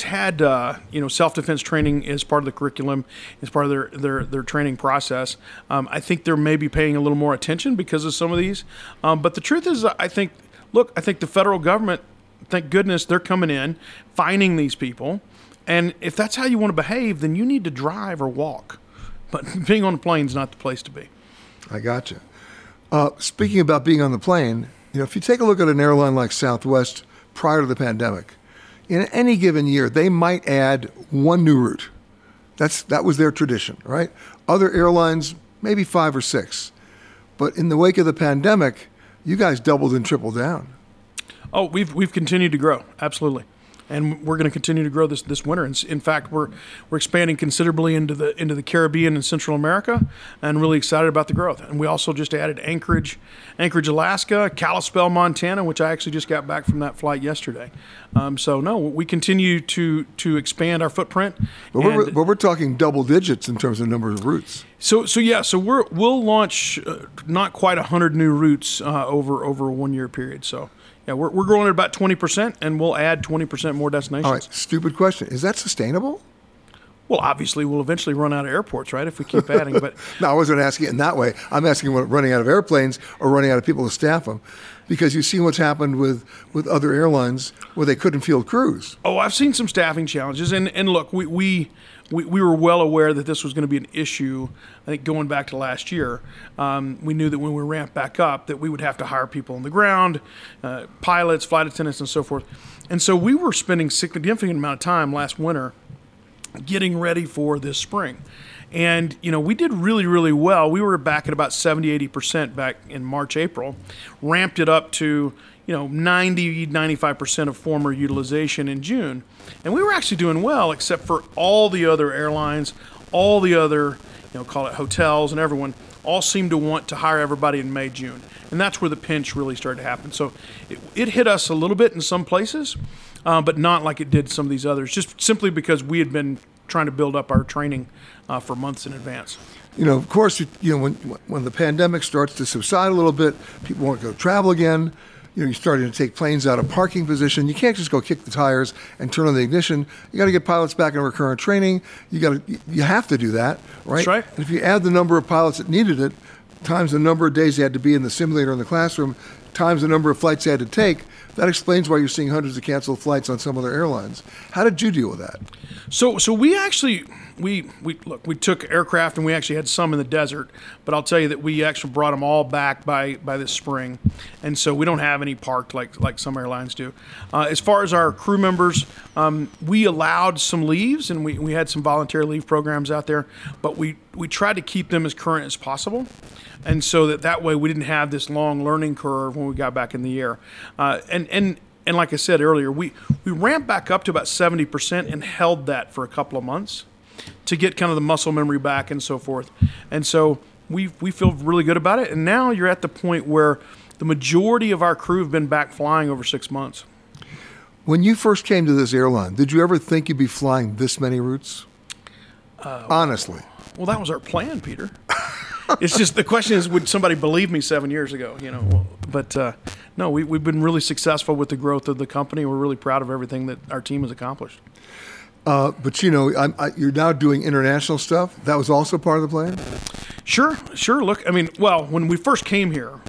self-defense training as part of the curriculum, as part of their training process. I think they're maybe paying a little more attention because of some of these. But the truth is, I think the federal government, thank goodness, they're coming in, finding these people. And if that's how you want to behave, then you need to drive or walk. But being on a plane is not the place to be. I got you. Speaking about being on the plane, if you take a look at an airline like Southwest prior to the pandemic, in any given year, they might add 1 new route. That was their tradition, right? Other airlines, maybe 5 or 6. But in the wake of the pandemic, you guys doubled and tripled down. Oh, we've continued to grow, absolutely. And we're going to continue to grow this winter. In fact, we're expanding considerably into the Caribbean and Central America, and really excited about the growth. And we also just added Anchorage, Alaska, Kalispell, Montana, which I actually just got back from that flight yesterday. We continue to expand our footprint. But we're talking double digits in terms of number of routes. So we'll launch not quite 100 new routes over a 1-year period. So. Yeah, we're growing at about 20%, and we'll add 20% more destinations. All right, stupid question. Is that sustainable? Well, obviously, we'll eventually run out of airports, right, if we keep adding. But no, I wasn't asking it in that way. I'm asking about running out of airplanes or running out of people to staff them. Because you've seen what's happened with other airlines where they couldn't field crews. Oh, I've seen some staffing challenges. And look, we were well aware that this was going to be an issue, I think, going back to last year. We knew that when we ramped back up that we would have to hire people on the ground, pilots, flight attendants, and so forth. And so we were spending a significant amount of time last winter getting ready for this spring. And, we did really, really well. We were back at about 70-80% back in March, April, ramped it up to, 90-95% of former utilization in June. And we were actually doing well, except for all the other airlines, all the other, call it hotels and everyone, all seemed to want to hire everybody in May, June. And that's where the pinch really started to happen. So it hit us a little bit in some places, but not like it did some of these others, just simply because we had been trying to build up our training for months in advance. Of course, when the pandemic starts to subside a little bit, people want to go travel again. You're starting to take planes out of parking position. You can't just go kick the tires and turn on the ignition. You got to get pilots back in recurrent training. You have to do that, right? That's right. And if you add the number of pilots that needed it, times the number of days they had to be in the simulator in the classroom, times the number of flights they had to take, that explains why you're seeing hundreds of canceled flights on some other airlines. How did you deal with that? So we actually we took aircraft, and we actually had some in the desert, but I'll tell you that we actually brought them all back by this spring, and so we don't have any parked like some airlines do. As far as our crew members, we allowed some leaves, and we had some voluntary leave programs out there, but we tried to keep them as current as possible. And so that way we didn't have this long learning curve when we got back in the air. And like I said earlier, we ramped back up to about 70% and held that for a couple of months to get kind of the muscle memory back and so forth. And so we feel really good about it. And now you're at the point where the majority of our crew have been back flying over 6 months. When you first came to this airline, did you ever think you'd be flying this many routes? Honestly. Well, that was our plan, Peter. It's just the question is, would somebody believe me 7 years ago? But no, we've been really successful with the growth of the company. We're really proud of everything that our team has accomplished. But you're now doing international stuff. That was also part of the plan? Sure. Look, when we first came here,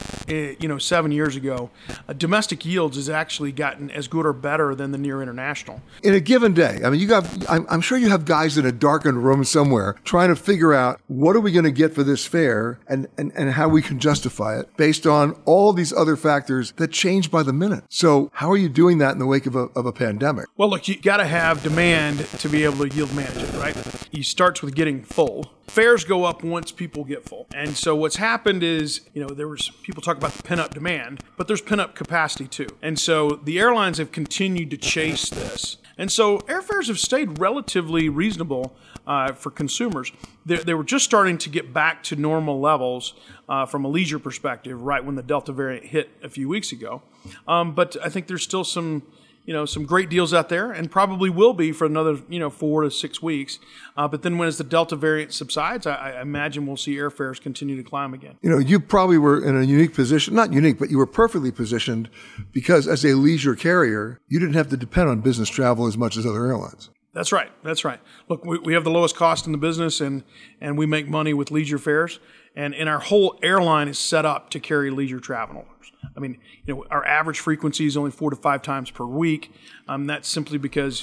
7 years ago, domestic yields has actually gotten as good or better than the near international. In a given day, I'm sure you have guys in a darkened room somewhere trying to figure out what are we going to get for this fare and how we can justify it based on all these other factors that change by the minute. So how are you doing that in the wake of a pandemic? Well, look, you got to have demand to be able to yield manage it, right? It starts with getting full. fares go up once people get full. And so what's happened is, there was people talk about the pent-up demand, but there's pent-up capacity too. And so the airlines have continued to chase this. And so airfares have stayed relatively reasonable for consumers. They were just starting to get back to normal levels from a leisure perspective right when the Delta variant hit a few weeks ago. But I think there's still some great deals out there, and probably will be for another 4 to 6 weeks. But then as the Delta variant subsides, I imagine we'll see airfares continue to climb again. You probably were in a unique position, not unique, but you were perfectly positioned because as a leisure carrier, you didn't have to depend on business travel as much as other airlines. That's right. Look, we have the lowest cost in the business, and we make money with leisure fares. And our whole airline is set up to carry leisure travelers. I mean, our average frequency is only 4 to 5 times per week. That's simply because,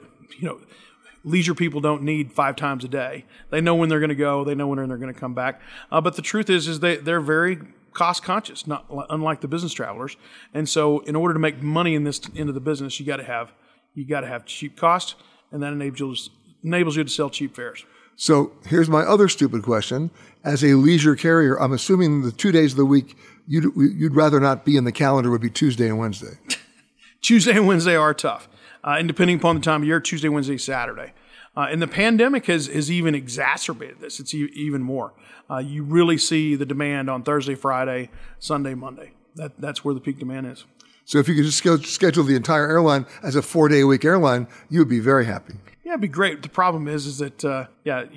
leisure people don't need 5 times a day. They know when they're going to go. They know when they're going to come back. But the truth is they're very cost conscious, unlike the business travelers. And so, in order to make money in this end of the business, you got to have cheap costs, and that enables you to sell cheap fares. So here's my other stupid question. As a leisure carrier, I'm assuming the 2 days of the week you'd rather not be in the calendar would be Tuesday and Wednesday. Tuesday and Wednesday are tough. And depending upon the time of year, Tuesday, Wednesday, Saturday. And the pandemic has even exacerbated this. It's even more. You really see the demand on Thursday, Friday, Sunday, Monday. That's where the peak demand is. So if you could just schedule the entire airline as a 4-day-a-week airline, you would be very happy. Yeah, it'd be great. The problem is that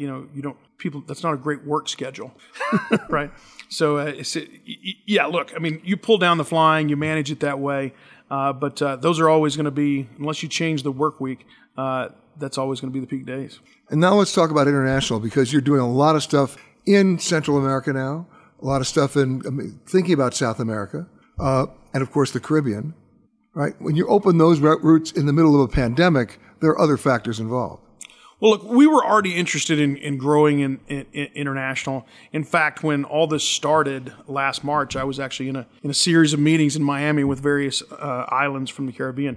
that's not a great work schedule, right? So look, I mean, you pull down the flying, you manage it that way, but those are always going to be, unless you change the work week, that's always going to be the peak days. And now let's talk about international, because you're doing a lot of stuff in Central America now, a lot of stuff thinking about South America, and of course the Caribbean, right? When you open those routes in the middle of a pandemic, there are other factors involved. Well, look, we were already interested in growing in international. In fact, when all this started last March, I was actually in a series of meetings in Miami with various islands from the Caribbean.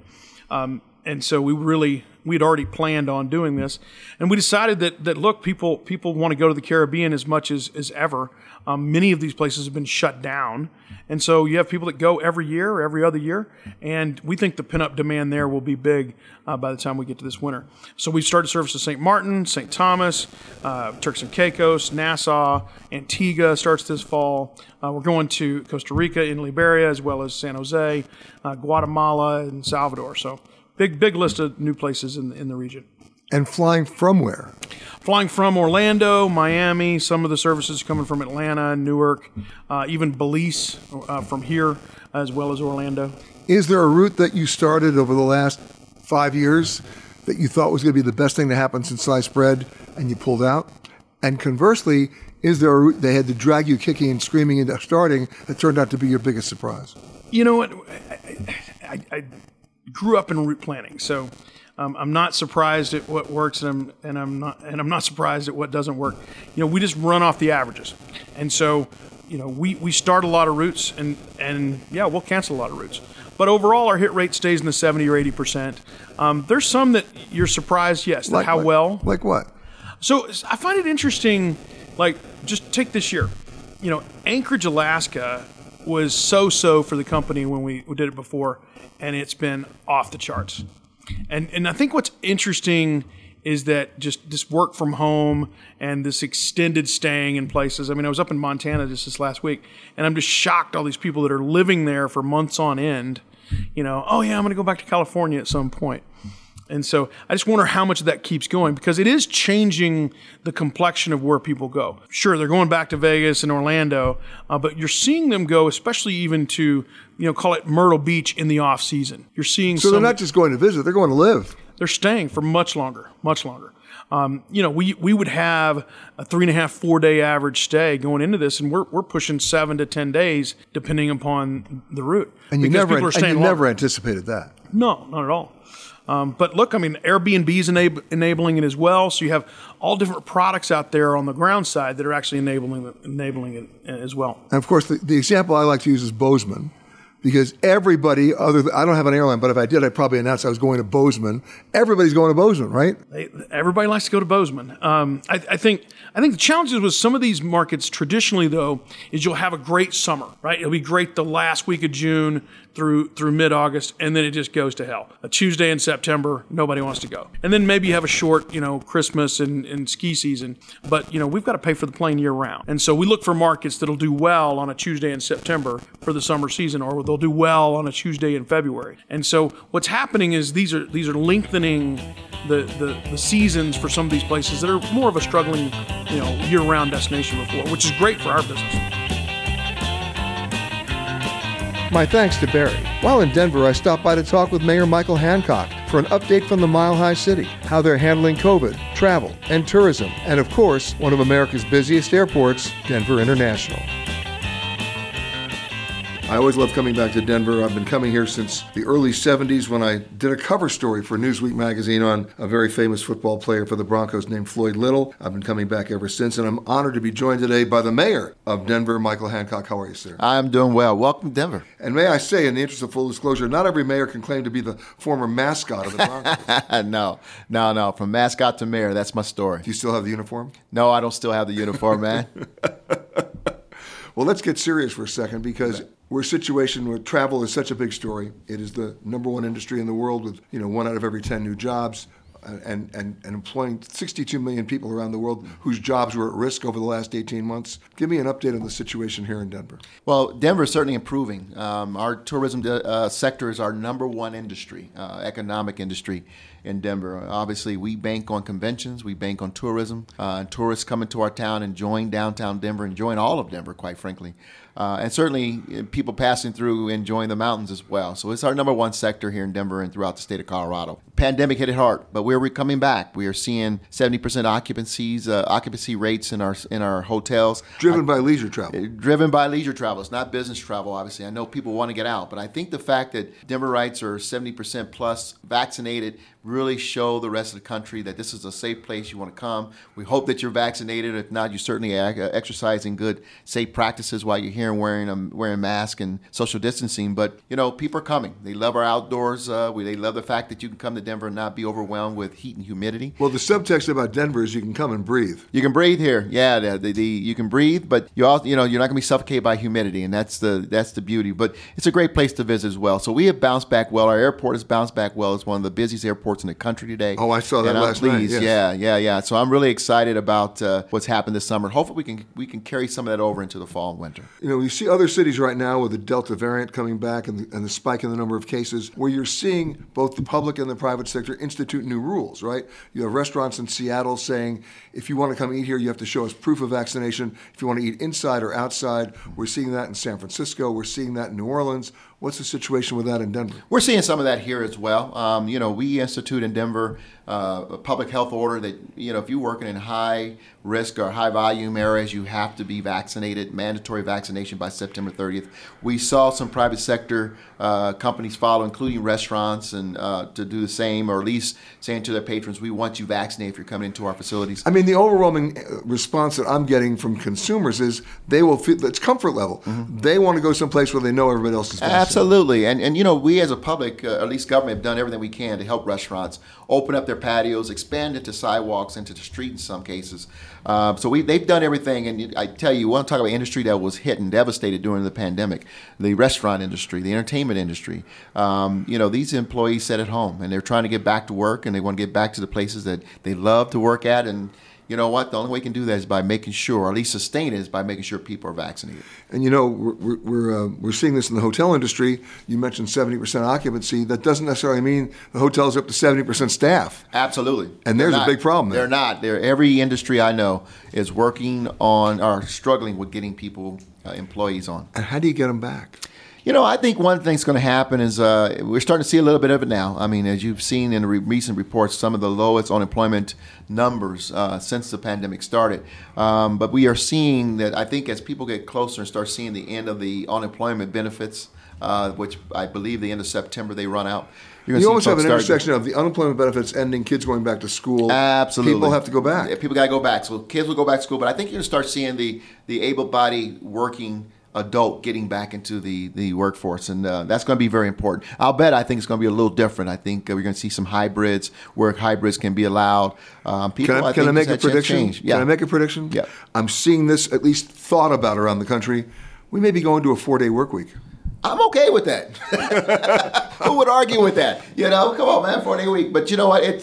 And so we'd already planned on doing this. And we decided that look, people want to go to the Caribbean as much as ever. Many of these places have been shut down. And so you have people that go every year or every other year. And we think the pent-up demand there will be big by the time we get to this winter. So we started service to St. Martin, St. Thomas, Turks and Caicos, Nassau, Antigua starts this fall. We're going to Costa Rica and Liberia, as well as San Jose, Guatemala, and Salvador. So big list of new places in the region. And flying from where? Flying from Orlando, Miami, some of the services coming from Atlanta, Newark, even Belize from here, as well as Orlando. Is there a route that you started over the last 5 years that you thought was going to be the best thing to happen since sliced bread and you pulled out? And conversely, is there a route they had to drag you kicking and screaming into starting that turned out to be your biggest surprise? You know what? I grew up in route planning, so I'm not surprised at what works, and I'm not surprised at what doesn't work. We just run off the averages, and so we start a lot of routes, and we'll cancel a lot of routes. But overall, our hit rate stays in the 70 or 80%. There's some that you're surprised, yes, like how what? well. Like what? So I find it interesting. Like, just take this year. Anchorage, Alaska was so for the company when we did it before, and it's been off the charts. And I think what's interesting is that just this work from home and this extended staying in places. I mean, I was up in Montana just this last week, and I'm just shocked all these people that are living there for months on end. Oh yeah, I'm going to go back to California at some point. And so I just wonder how much of that keeps going, because it is changing the complexion of where people go. Sure, they're going back to Vegas and Orlando, but you're seeing them go, especially even to, call it Myrtle Beach in the off season. You're seeing so they're not just going to visit; they're going to live. They're staying for much longer. We would have a 3.5-4 day average stay going into this, and we're pushing 7 to 10 days depending upon the route. And you never anticipated that. No, not at all. But look, I mean, Airbnb is enabling it as well. So you have all different products out there on the ground side that are actually enabling it as well. And of course, the example I like to use is Bozeman, Because everybody I don't have an airline, but if I did, I'd probably announce I was going to Bozeman. Everybody's going to Bozeman, right? Everybody likes to go to Bozeman. I think the challenges with some of these markets traditionally, though, is you'll have a great summer, right? It'll be great the last week of June through mid-August, and then it just goes to hell. A Tuesday in September, nobody wants to go. And then maybe you have a short, Christmas and ski season, but, we've got to pay for the plane year-round. And so we look for markets that'll do well on a Tuesday in September for the summer season, or they'll do well on a Tuesday in February. And so what's happening is these are lengthening the seasons for some of these places that are more of a struggling, year-round destination before, which is great for our business. My thanks to Barry. While in Denver, I stopped by to talk with Mayor Michael Hancock for an update from the Mile High City, how they're handling COVID, travel, and tourism, and of course, one of America's busiest airports, Denver International. I always love coming back to Denver. I've been coming here since the early 70s when I did a cover story for Newsweek magazine on a very famous football player for the Broncos named Floyd Little. I've been coming back ever since, and I'm honored to be joined today by the mayor of Denver, Michael Hancock. How are you, sir? I'm doing well. Welcome to Denver. And may I say, in the interest of full disclosure, not every mayor can claim to be the former mascot of the Broncos. No. From mascot to mayor, that's my story. Do you still have the uniform? No, I don't still have the uniform, man. Well, let's get serious for a second, because we're a situation where travel is such a big story. It is the number one industry in the world with, 1 out of every 10 new jobs and employing 62 million people around the world whose jobs were at risk over the last 18 months. Give me an update on the situation here in Denver. Well, Denver is certainly improving. Our tourism sector is our number one industry, economic industry in Denver. Obviously, we bank on conventions, we bank on tourism, tourists coming to our town, enjoying downtown Denver, enjoying all of Denver, quite frankly. And certainly people passing through, enjoying the mountains as well. So it's our number one sector here in Denver and throughout the state of Colorado. Pandemic hit it hard, but we're coming back. We are seeing 70% occupancy rates in our hotels. Driven by leisure travel. Driven by leisure travel. It's not business travel, obviously. I know people want to get out, but I think the fact that Denverites are 70% plus vaccinated really show the rest of the country that this is a safe place you want to come. We hope that you're vaccinated. If not, you certainly exercising good, safe practices while you're here and wearing masks and social distancing. But, people are coming. They love our outdoors. They love the fact that you can come to Denver and not be overwhelmed with heat and humidity. Well, the subtext about Denver is you can come and breathe. You can breathe here. Yeah, you can breathe, but you also, you're not going to be suffocated by humidity, and that's the beauty. But it's a great place to visit as well. So we have bounced back well. Our airport has bounced back well. It's one of the busiest airports in the country today. Oh, I saw that last night. Yes. Yeah. So I'm really excited about what's happened this summer. Hopefully we can carry some of that over into the fall and winter. You see other cities right now with the Delta variant coming back and the spike in the number of cases, where you're seeing both the public and the private sector institute new rules, right? You have restaurants in Seattle saying, if you want to come eat here, you have to show us proof of vaccination. If you want to eat inside or outside, we're seeing that in San Francisco. We're seeing that in New Orleans. What's the situation with that in Denver? We're seeing some of that here as well. We institute in Denver a public health order that, if you're working in high risk or high volume areas, you have to be vaccinated, mandatory vaccination by September 30th. We saw some private sector companies follow, including restaurants, and to do the same, or at least saying to their patrons, we want you vaccinated if you're coming into our facilities. I mean, the overwhelming response that I'm getting from consumers is they will feel it's comfort level. Mm-hmm. They want to go someplace where they know everybody else is vaccinated. Absolutely. And we as a public, at least government, have done everything we can to help restaurants open up their patios, expand into sidewalks, into the street in some cases. So they've done everything. And I tell you, you want to talk about an industry that was hit and devastated during the pandemic, the restaurant industry, the entertainment industry. These employees sit at home and they're trying to get back to work, and they want to get back to the places that they love to work at. And you know what? The only way we can do that is by making sure, or at least sustain it, is by making sure people are vaccinated. And we're seeing this in the hotel industry. You mentioned 70% occupancy. That doesn't necessarily mean the hotel's up to 70% staff. Absolutely. And there's a big problem there. They're not. Every industry I know is working on or struggling with getting people, employees on. And how do you get them back? I think one thing's going to happen is we're starting to see a little bit of it now. I mean, as you've seen in the recent reports, some of the lowest unemployment numbers since the pandemic started. But we are seeing that, I think, as people get closer and start seeing the end of the unemployment benefits, which I believe the end of September they run out. You always have an intersection of the unemployment benefits ending, kids going back to school. Absolutely. People have to go back. Yeah, people got to go back. So kids will go back to school. But I think you're going to start seeing the able-bodied working adult getting back into the workforce, and that's going to be very important. I think it's going to be a little different. I think we're going to see some hybrids where hybrids can be allowed. Can I make a prediction? Yeah. Can I make a prediction? Yeah. I'm seeing this at least thought about around the country. We may be going to a 4-day work week. I'm okay with that. Who would argue with that? Come on, man, 4-day week. But you know what?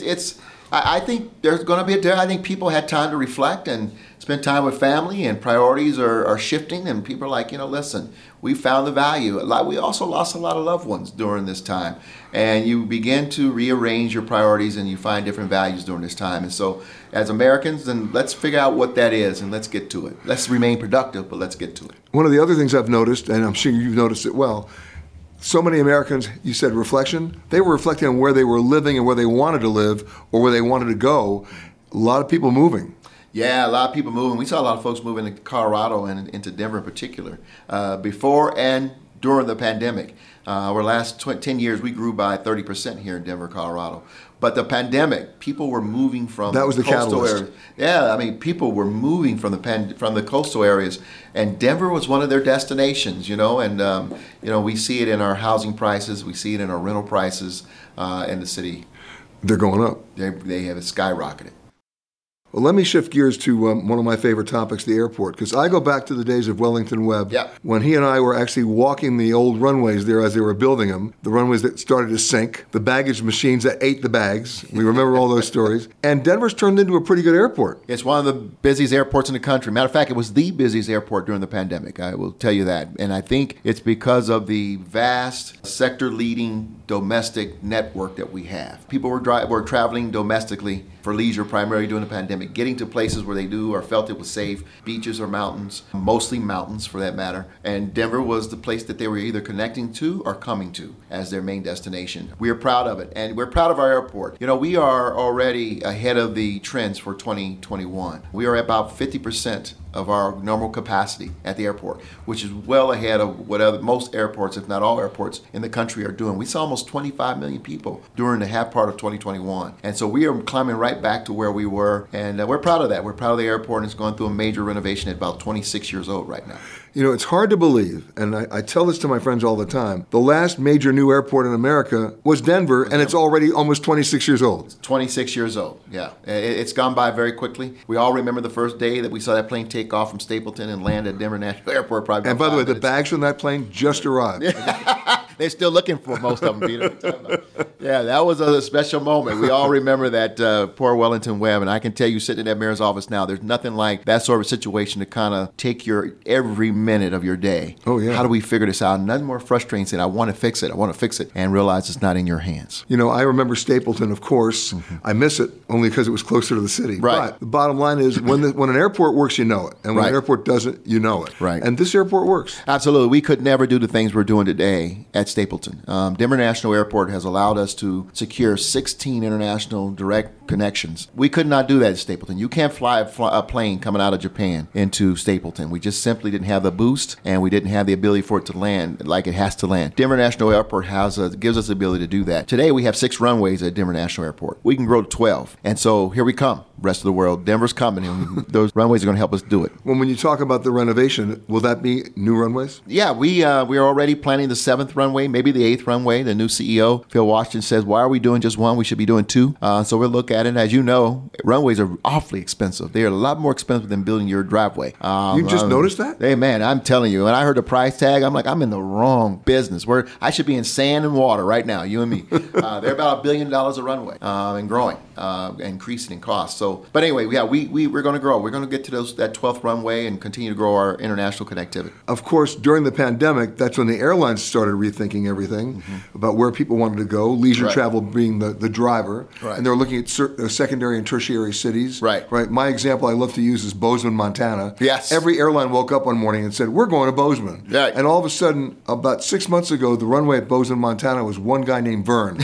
I think there's going to be I think people had time to reflect and spend time with family, and priorities are shifting, and people are like, listen, we found the value. We also lost a lot of loved ones during this time, and you begin to rearrange your priorities and you find different values during this time. And so as Americans, then let's figure out what that is and let's get to it. Let's remain productive, but let's get to it. One of the other things I've noticed, and I'm sure you've noticed it well, so many Americans, you said reflection, they were reflecting on where they were living and where they wanted to live or where they wanted to go. A lot of people moving. Yeah, a lot of people moving. We saw a lot of folks moving into Colorado and into Denver in particular. Before and during the pandemic. Our last 10 years, we grew by 30% here in Denver, Colorado. But the pandemic, people were moving from that was the coastal catalyst. areas. Yeah, I mean, people were moving from the coastal areas, and Denver was one of their destinations. And we see it in our housing prices, we see it in our rental prices in the city. They're going up. They have skyrocketed. Well, let me shift gears to one of my favorite topics, the airport, because I go back to the days of Wellington Webb, when he and I were actually walking the old runways there as they were building them, the runways that started to sink, the baggage machines that ate the bags. We remember all those stories. And Denver's turned into a pretty good airport. It's one of the busiest airports in the country. Matter of fact, it was the busiest airport during the pandemic. I will tell you that. And I think it's because of the vast sector-leading domestic network that we have. People were traveling domestically for leisure primarily during the pandemic, getting to places where they knew or felt it was safe, beaches or mountains, mostly mountains for that matter. And Denver was the place that they were either connecting to or coming to as their main destination. We are proud of it, and we're proud of our airport. We are already ahead of the trends for 2021. We are about 50% of our normal capacity at the airport, which is well ahead of what most airports, if not all airports in the country are doing. We saw almost 25 million people during the half part of 2021. And so we are climbing right back to where we were, and we're proud of that. We're proud of the airport, and it's going through a major renovation at about 26 years old right now. It's hard to believe, and I tell this to my friends all the time, the last major new airport in America was Denver, and it's already almost 26 years old. It's 26 years old, yeah. It's gone by very quickly. We all remember the first day that we saw that plane take off from Stapleton and land at Denver National Airport. Probably. And by the way, the bags from that plane just arrived. They're still looking for most of them, Peter. Yeah, that was a special moment. We all remember that poor Wellington Webb, and I can tell you, sitting in that mayor's office now, there's nothing like that sort of situation to kind of take your every minute of your day. Oh, yeah. How do we figure this out? Nothing more frustrating than I want to fix it, and realize it's not in your hands. I remember Stapleton, of course. Mm-hmm. I miss it only because it was closer to the city. Right. But the bottom line is when an airport works, you know it. And when an airport doesn't, you know it. Right. And this airport works. Absolutely. We could never do the things we're doing today at Stapleton. Denver National Airport has allowed us to secure 16 international direct connections. We could not do that at Stapleton. You can't fly a plane coming out of Japan into Stapleton. We just simply didn't have the boost, and we didn't have the ability for it to land like it has to land. Denver National Airport gives us the ability to do that. Today we have 6 runways at Denver National Airport. We can grow to 12. And so here we come. Rest of the world, Denver's coming, and those runways are going to help us do it. Well, when you talk about the renovation, will that be new runways? Yeah, we are already planning the 7th runway, maybe the 8th runway. The new CEO, Phil Washington, says, why are we doing just one? We should be doing 2. So we'll look at it. As you know, runways are awfully expensive. They are a lot more expensive than building your driveway. You just noticed that? Hey, man, I'm telling you. When I heard the price tag, I'm like, I'm in the wrong business. Where I should be in sand and water right now, you and me. They're about $1 billion a runway and growing, increasing in cost. So, but anyway, yeah, we're going to grow. We're going to get to that 12th runway and continue to grow our international connectivity. Of course, during the pandemic, that's when the airlines started rethinking everything about where people wanted to go, leisure travel being the driver. Right. And they were looking at secondary and tertiary cities. Right. My example I love to use is Bozeman, Montana. Yes. Every airline woke up one morning and said, we're going to Bozeman. Right. And all of a sudden, about 6 months ago, the runway at Bozeman, Montana was one guy named Vern.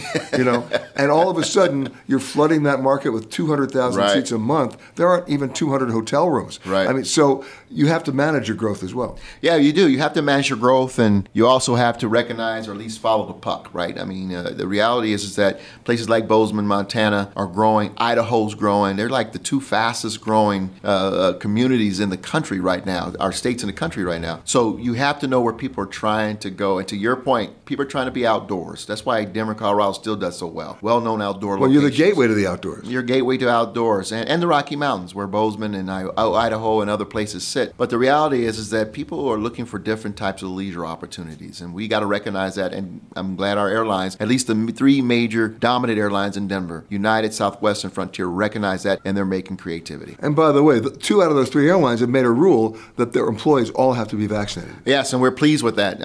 And all of a sudden, you're flooding that market with 200,000 seats a month. There aren't even 200 hotel rooms. Right. I mean, so you have to manage your growth as well. Yeah, you do. You have to manage your growth, and you also have to recognize recognize or at least follow the puck, right? I mean, the reality is that places like Bozeman, Montana are growing. Idaho's growing. They're like the two fastest growing communities in the country right now, our states in the country right now. So you have to know where people are trying to go. And to your point, people are trying to be outdoors. That's why Denver, Colorado still does so well. Well-known outdoor locations. Well, you're the gateway to the outdoors. You're gateway to outdoors. And the Rocky Mountains, where Bozeman and Idaho and other places sit. But the reality is that people are looking for different types of leisure opportunities. And we got to recognize that. And I'm glad our airlines, at least the three major dominant airlines in Denver, United, Southwest, and Frontier, recognize that, and they're making creativity. And by the way, 2 out of those 3 airlines have made a rule that their employees all have to be vaccinated. Yes, and we're pleased with that.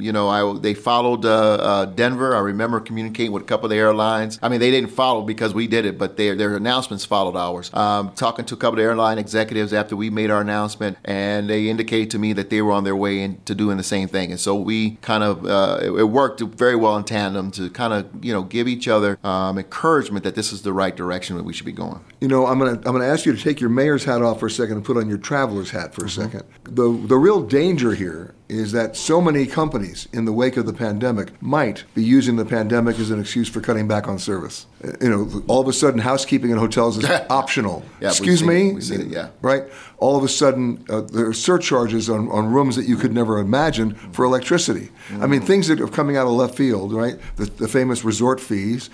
They followed Denver. I remember communicating with a couple of the airlines. I mean, they didn't follow because we did it, but their announcements followed ours. Talking to a couple of airline executives after we made our announcement, and they indicated to me that they were on their way into doing the same thing. And so we kind of, it worked very well in tandem to kind of, give each other encouragement that this is the right direction that we should be going. I'm gonna ask you to take your mayor's hat off for a second and put on your traveler's hat for a second. The real danger here is that so many companies in the wake of the pandemic might be using the pandemic as an excuse for cutting back on service. All of a sudden, housekeeping in hotels is optional. Yeah, Excuse me? We've seen it, yeah. Right? All of a sudden, there are surcharges on rooms that you could never imagine for electricity. I mean, things that are coming out of left field, right? The famous resort fees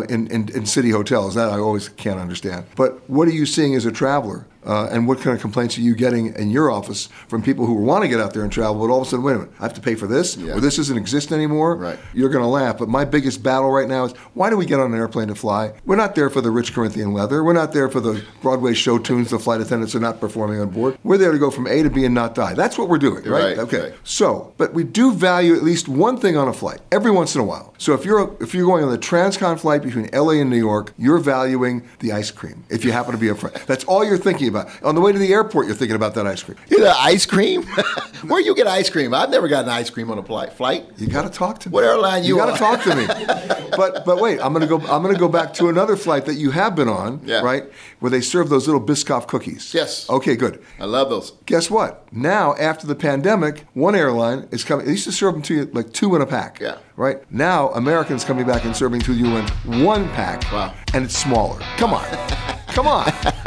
in city hotels. That I always can't understand. But what are you seeing as a traveler? And what kind of complaints are you getting in your office from people who want to get out there and travel, but all of a sudden, wait a minute, I have to pay for this? Yeah. Or this doesn't exist anymore? Right. You're going to laugh. But my biggest battle right now is, why do we get on an airplane to fly? We're not there for the rich Corinthian leather. We're not there for the Broadway show tunes the flight attendants are not performing on board. We're there to go from A to B and not die. That's what we're doing, right? Okay. Right. So, but we do value at least one thing on a flight every once in a while. So if you're going on the transcon flight between LA and New York, you're valuing the ice cream. If you happen to be a friend, that's all you're thinking about. On the way to the airport, you're thinking about that ice cream. You know, ice cream? Where you get ice cream? I've never gotten ice cream on a flight. You got to talk to me. What airline you got to talk to me. But wait, I'm gonna go back to another flight that you have been on, right? Where they serve those little Biscoff cookies. Yes. Okay, good. I love those. Guess what? Now, after the pandemic, one airline is coming. They used to serve them to you like 2 in a pack. Yeah. Right? Now, American's coming back and serving to you in 1 pack. Wow. And it's smaller. Come on. Come on.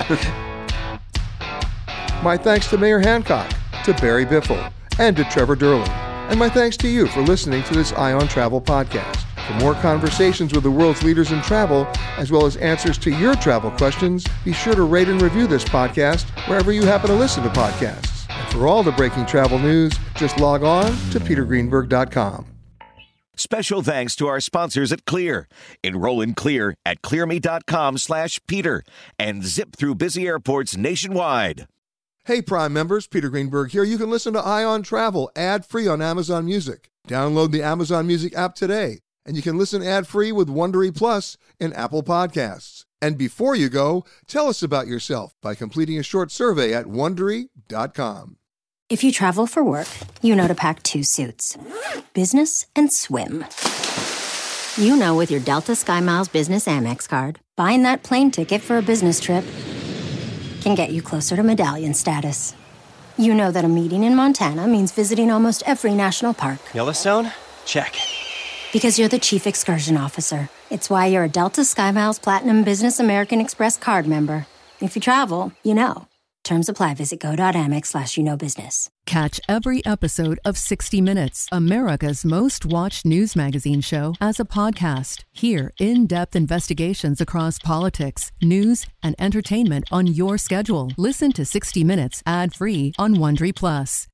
My thanks to Mayor Hancock, to Barry Biffle, and to Trevor Durling. And my thanks to you for listening to this Eye on Travel podcast. For more conversations with the world's leaders in travel, as well as answers to your travel questions, be sure to rate and review this podcast wherever you happen to listen to podcasts. And for all the breaking travel news, just log on to petergreenberg.com. Special thanks to our sponsors at Clear. Enroll in Clear at clearme.com/Peter and zip through busy airports nationwide. Hey, Prime members, Peter Greenberg here. You can listen to Eye on Travel ad-free on Amazon Music. Download the Amazon Music app today, and you can listen ad-free with Wondery Plus in Apple Podcasts. And before you go, tell us about yourself by completing a short survey at Wondery.com. If you travel for work, you know to pack 2 suits. Business and swim. You know with your Delta SkyMiles Business Amex card, buying that plane ticket for a business trip can get you closer to medallion status. You know that a meeting in Montana means visiting almost every national park. Yellowstone? Check. Because you're the chief excursion officer. It's why you're a Delta SkyMiles Platinum Business American Express card member. If you travel, you know. Terms apply. Visit go.amex/you-know-business. Catch every episode of 60 Minutes, America's most watched news magazine show, as a podcast. Hear in-depth investigations across politics, news, and entertainment on your schedule. Listen to 60 Minutes ad-free on Wondery Plus.